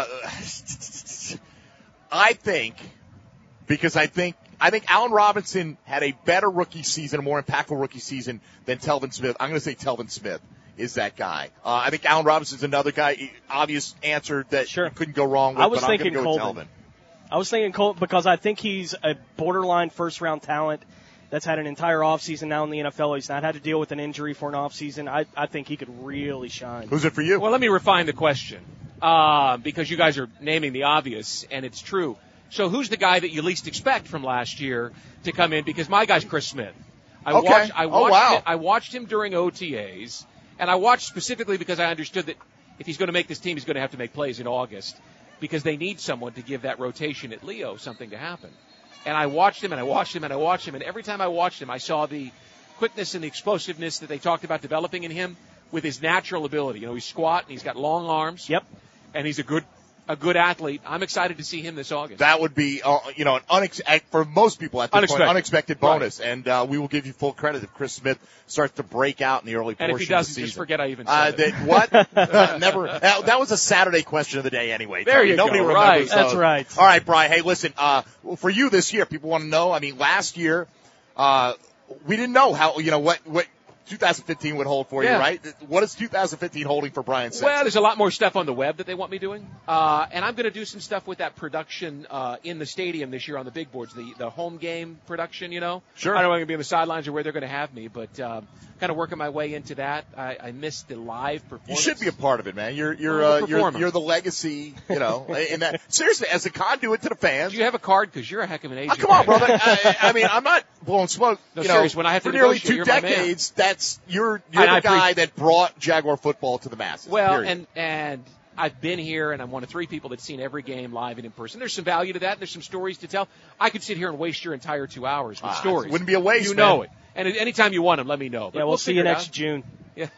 I think because I think I think Allen Robinson had a better rookie season, a more impactful rookie season than Telvin Smith. I'm going to say Telvin Smith is that guy. Uh, I think Allen Robinson's another guy. Obvious answer that Sure. you couldn't go wrong with. I was but I'm thinking going to go with Colvin. Telvin. I was thinking Colt because I think he's a borderline first-round talent that's had an entire offseason now in the N F L. He's not had to deal with an injury for an offseason. I, I think he could really shine. Who's it for you? Well, let me refine the question uh, because you guys are naming the obvious, and it's true. So who's the guy that you least expect from last year to come in? Because my guy's Chris Smith. I Okay. watched, I Oh, watched wow. him, I watched him during O T As, and I watched specifically because I understood that if he's going to make this team, he's going to have to make plays in August because they need someone to give that rotation at Leo something to happen. And I watched him, and I watched him, and I watched him, and every time I watched him, I saw the quickness and the explosiveness that they talked about developing in him with his natural ability. You know, he's squat, and he's got long arms. Yep. And he's a good a good athlete. I'm excited to see him this August. That would be, uh, you know, an unex- for most people at this Unexpected. point, unexpected bonus. Right. And uh, we will give you full credit if Chris Smith starts to break out in the early and portion if he of the doesn't, season. just forget I even said uh, it. that, what? uh, never. That, that was a Saturday question of the day anyway. There you Nobody go. remembers Right. those. That's right. All right, Brian. Hey, listen, uh, for you this year, people want to know, I mean, last year, uh, we didn't know how, you know, what, what two thousand fifteen would hold for Yeah. you, right? What is two thousand fifteen holding for Brian Sexton? Well, there's a lot more stuff on the web that they want me doing. Uh, and I'm going to do some stuff with that production uh, in the stadium this year on the big boards, the, the home game production, you know. Sure. I don't know if I'm going to be on the sidelines or where they're going to have me, but um, kind of working my way into that. I, I missed the live You performance. should be a part of it, man. You're you're I'm a uh, you're, performer. you're the legacy, you know. And that seriously, as a conduit to the fans. Do you have a card? Because you're a heck of an Oh, agent. come on, brother. I, I mean, I'm not blowing smoke. No, you know, serious, when I have to for nearly negotiate, two you're my man. decades, that's you're you're And the I guy appreciate- that brought Jaguar football to the masses. Well, period. and and I've been here, and I'm one of three people that's seen every game live and in person. There's some value to that. And there's some stories to tell. I could sit here and waste your entire two hours with Ah, stories. wouldn't be a waste, You man. know it. And anytime you want them, let me know. But Yeah, we'll, we'll see figure you it next out. June. Yeah.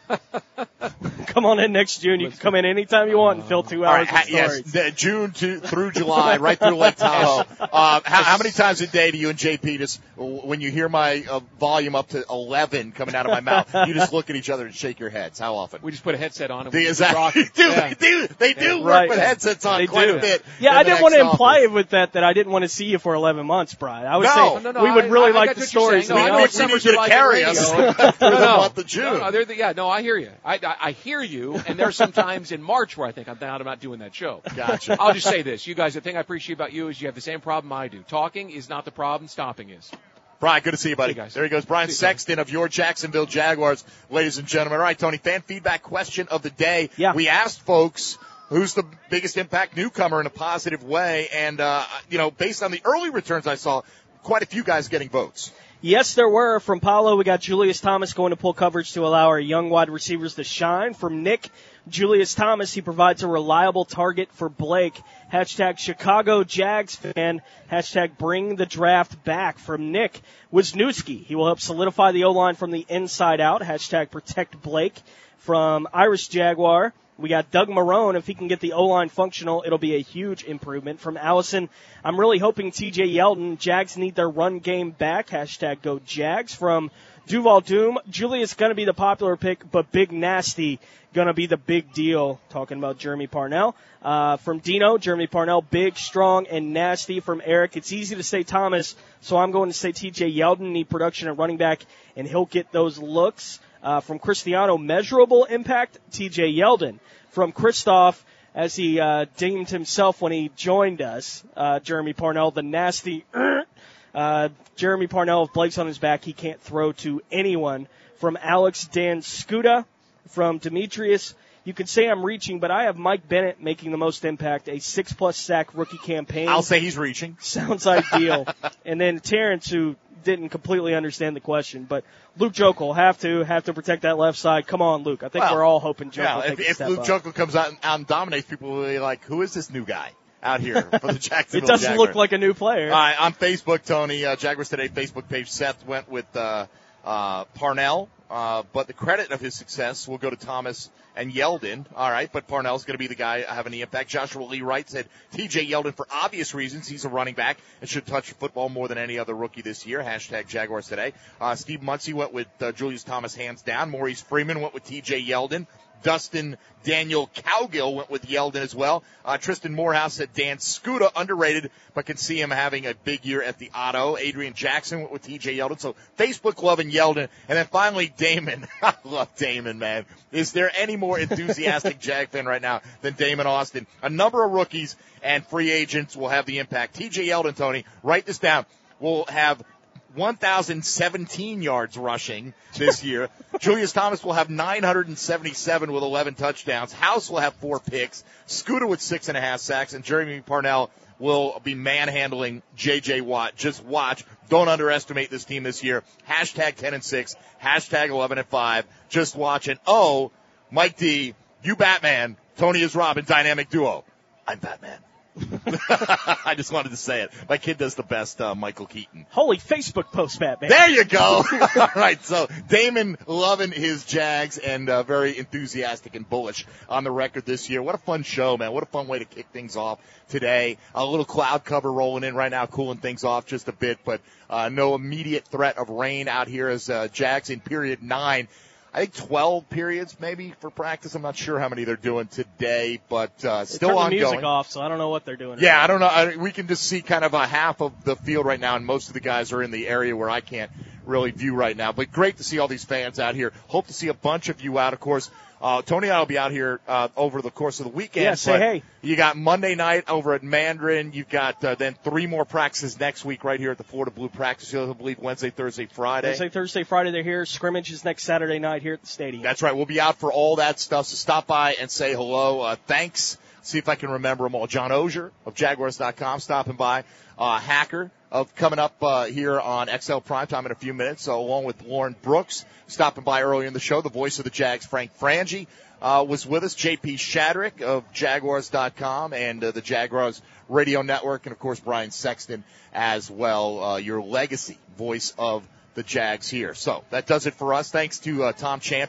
Come on in next June. You can come in anytime you want and fill two All hours right, ha- of yes, stories. the June to, through July, right through Lake Tahoe. Uh, how, how many times a day do you and J P just w- when you hear my uh, volume up to eleven coming out of my mouth, you just look at each other and shake your heads. How often? We just put a headset on and The, we exactly. rock. They do. Yeah. They do. They do Yeah. work Right. with headsets on They quite do. a bit. Yeah, in I the didn't want to next imply office. it with that that I didn't want to see you for eleven months, Brian. I would No. say No, no, we would I- really I like got the what you're stories. saying. No, we I know. know we what summers need you are to like carry at us radio. for the No, no. month of June. No, no, they're the, yeah, no, I hear you. I, I, I hear you, and there's some times in March where I think I'm not, I'm not doing that show. Gotcha. I'll just say this. You guys, the thing I appreciate about you is you have the same problem I do. Talking is not the problem. Stopping is. Brian, good to see you, buddy. See you guys. There he goes, Brian See you, Sexton of your Jacksonville Jaguars, ladies and gentlemen. All right, Tony, fan feedback question of the day. Yeah. We asked folks who's the biggest impact newcomer in a positive way, and, uh, you know, based on the early returns I saw, quite a few guys getting votes. Yes, there were. From Paulo, we got Julius Thomas going to pull coverage to allow our young wide receivers to shine. From Nick, Julius Thomas, he provides a reliable target for Blake. Hashtag Chicago Jags fan. Hashtag bring the draft back. From Nick, Wisniewski, he will help solidify the O-line from the inside out. Hashtag protect Blake. From Irish Jaguar, we got Doug Marrone. If he can get the O-line functional, it'll be a huge improvement. From Allison, I'm really hoping T J Yeldon. Jags need their run game back. Hashtag go Jags. From Duval Doom, Julius going to be the popular pick, but Big Nasty going to be the big deal. Talking about Jeremy Parnell. Uh, from Dino, Jeremy Parnell, big, strong, and nasty. From Eric, it's easy to say Thomas, so I'm going to say T J Yeldon. Need production at running back, and he'll get those looks. Uh, from Cristiano, measurable impact, T J Yeldon. From Christoph, as he uh, deemed himself when he joined us, uh, Jeremy Parnell, the nasty. Uh, Jeremy Parnell, if Blake's on his back, he can't throw to anyone. From Alex Dan Scuda. From Demetrius, you could say I'm reaching, but I have Mike Bennett making the most impact. A six-plus sack rookie campaign. I'll say he's reaching. Sounds ideal. And then Terrence, who didn't completely understand the question, but Luke Jokel have to have to protect that left side. Come on, Luke. I think Well, we're all hoping Jokel Yeah, takes if, a if step Luke up. Jokel comes out and, out and dominates, people will be like, who is this new guy out here for the Jacksonville It doesn't Jaguars? look like a new player. All right, on Facebook, Tony, uh, Jaguars Today Facebook page, Seth went with uh, uh, Parnell, uh, but the credit of his success will go to Thomas and Yeldon. All right, but Parnell's going to be the guy having the impact. Joshua Lee Wright said T J Yeldon for obvious reasons. He's a running back and should touch the football more than any other rookie this year. Hashtag Jaguars Today. Uh, Steve Muncie went with uh, Julius Thomas hands down. Maurice Freeman went with T J Yeldon. Dustin Daniel Cowgill went with Yeldon as well. Uh, Tristan Morehouse said Dan Scuda, underrated, but can see him having a big year at the Auto. Adrian Jackson went with T J Yeldon. So Facebook loving Yeldon. And then finally Damon. I love Damon, man. Is there any more enthusiastic Jag fan right now than Damon Austin? A number of rookies and free agents will have the impact. T J Yeldon, Tony, write this down, will have one thousand seventeen yards rushing this year. Julius Thomas will have nine hundred seventy-seven with eleven touchdowns. House will have four picks. Scooter with six and a half sacks. And Jeremy Parnell will be manhandling J J Watt. Just watch. Don't underestimate this team this year. Hashtag ten and six. Hashtag eleven and five. Just watch. And oh, Mike D, you Batman. Tony is Robin. Dynamic duo. I'm Batman. I just wanted to say it. My kid does the best uh, Michael Keaton. Holy Facebook post, Batman. There you go. All right, so Damon loving his Jags and uh, very enthusiastic and bullish on the record this year. What a fun show, man. What a fun way to kick things off today. A little cloud cover rolling in right now, cooling things off just a bit, but uh, no immediate threat of rain out here as uh, Jags in period nine. I think twelve periods maybe for practice. I'm not sure how many they're doing today, but uh, still Turn the ongoing. music off, so I don't know what they're doing. Yeah, I don't know. I, we can just see kind of a half of the field right now, and most of the guys are in the area where I can't really view right now. But great to see all these fans out here. Hope to see a bunch of you out. Of course, uh, Tony and I will be out here uh, over the course of the weekend. Yeah, say hey. You got Monday night over at Mandarin. You've got uh, then three more practices next week right here at the Florida Blue practice field. I believe Wednesday, Thursday, Friday. Wednesday, Thursday, Friday, they're here. Scrimmage is next Saturday night here at the stadium. That's right. We'll be out for all that stuff, so stop by and say hello. Uh, thanks. See if I can remember them all. John Ogier of Jaguars dot com stopping by. Uh, Hacker of coming up uh, here on X L Primetime in a few minutes, so along with Lauren Brooks stopping by earlier in the show. The voice of the Jags, Frank Frangie, uh, was with us. J P Shadrick of Jaguars dot com and uh, the Jaguars Radio Network, and, of course, Brian Sexton as well, uh, your legacy voice of the Jags here. So that does it for us. Thanks to uh, Tom Champion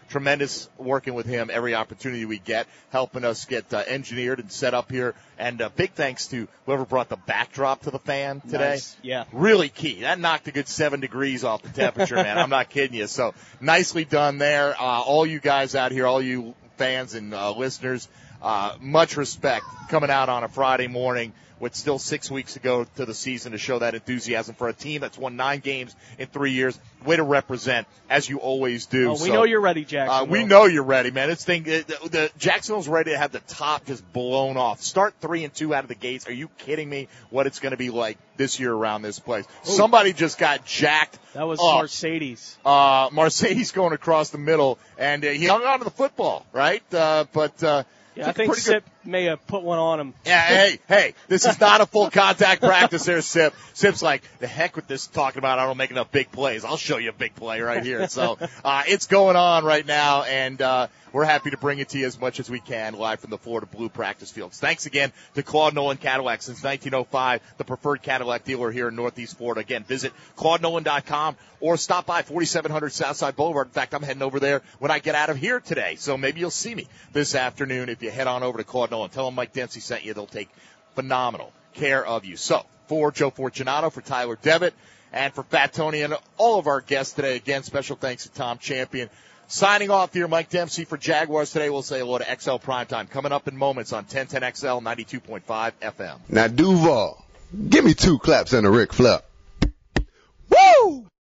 tremendous working with him every opportunity we get, helping us get uh, engineered and set up here. And uh, big thanks to whoever brought the backdrop to the fan today. Nice. Yeah. Really key. That knocked a good seven degrees off the temperature, man. I'm not kidding you. So nicely done there. Uh, all you guys out here, all you fans and uh, listeners, uh, much respect coming out on a Friday morning with still six weeks to go to the season to show that enthusiasm for a team that's won nine games in three years. Way to represent, as you always do. Oh, we so, know you're ready, Jacksonville. Uh, we know you're ready, man. This thing, it, the, the Jacksonville's ready to have the top just blown off. Start three and two out of the gates. Are you kidding me? What it's going to be like this year around this place? Ooh. Somebody just got jacked. That was up. Mercedes. Uh, Mercedes going across the middle, and uh, he hung on to the football, right? Uh, but uh, yeah, I think Sip good... may have put one on him. Yeah, hey, hey, this is not a full contact practice there, Sip. Sip's like, the heck with this talking about I don't make enough big plays. I'll show you a big play right here. So uh, it's going on right now, and uh, we're happy to bring it to you as much as we can live from the Florida Blue practice fields. Thanks again to Claude Nolan Cadillac since nineteen oh five, the preferred Cadillac dealer here in Northeast Florida. Again, visit claude nolan dot com or stop by forty-seven hundred Southside Boulevard. In fact, I'm heading over there when I get out of here today, so maybe you'll see me this afternoon if you head on over to Claude Nolan. Tell them Mike Dempsey sent you. They'll take phenomenal care of you. So, for Joe Fortunato, for Tyler Devitt, and for Fat Tony and all of our guests today, again, special thanks to Tom Champion. Signing off here, Mike Dempsey for Jaguars today. We'll say hello to X L Primetime coming up in moments on ten ten X L ninety-two point five F M. Now, Duval, give me two claps and a Ric Flair.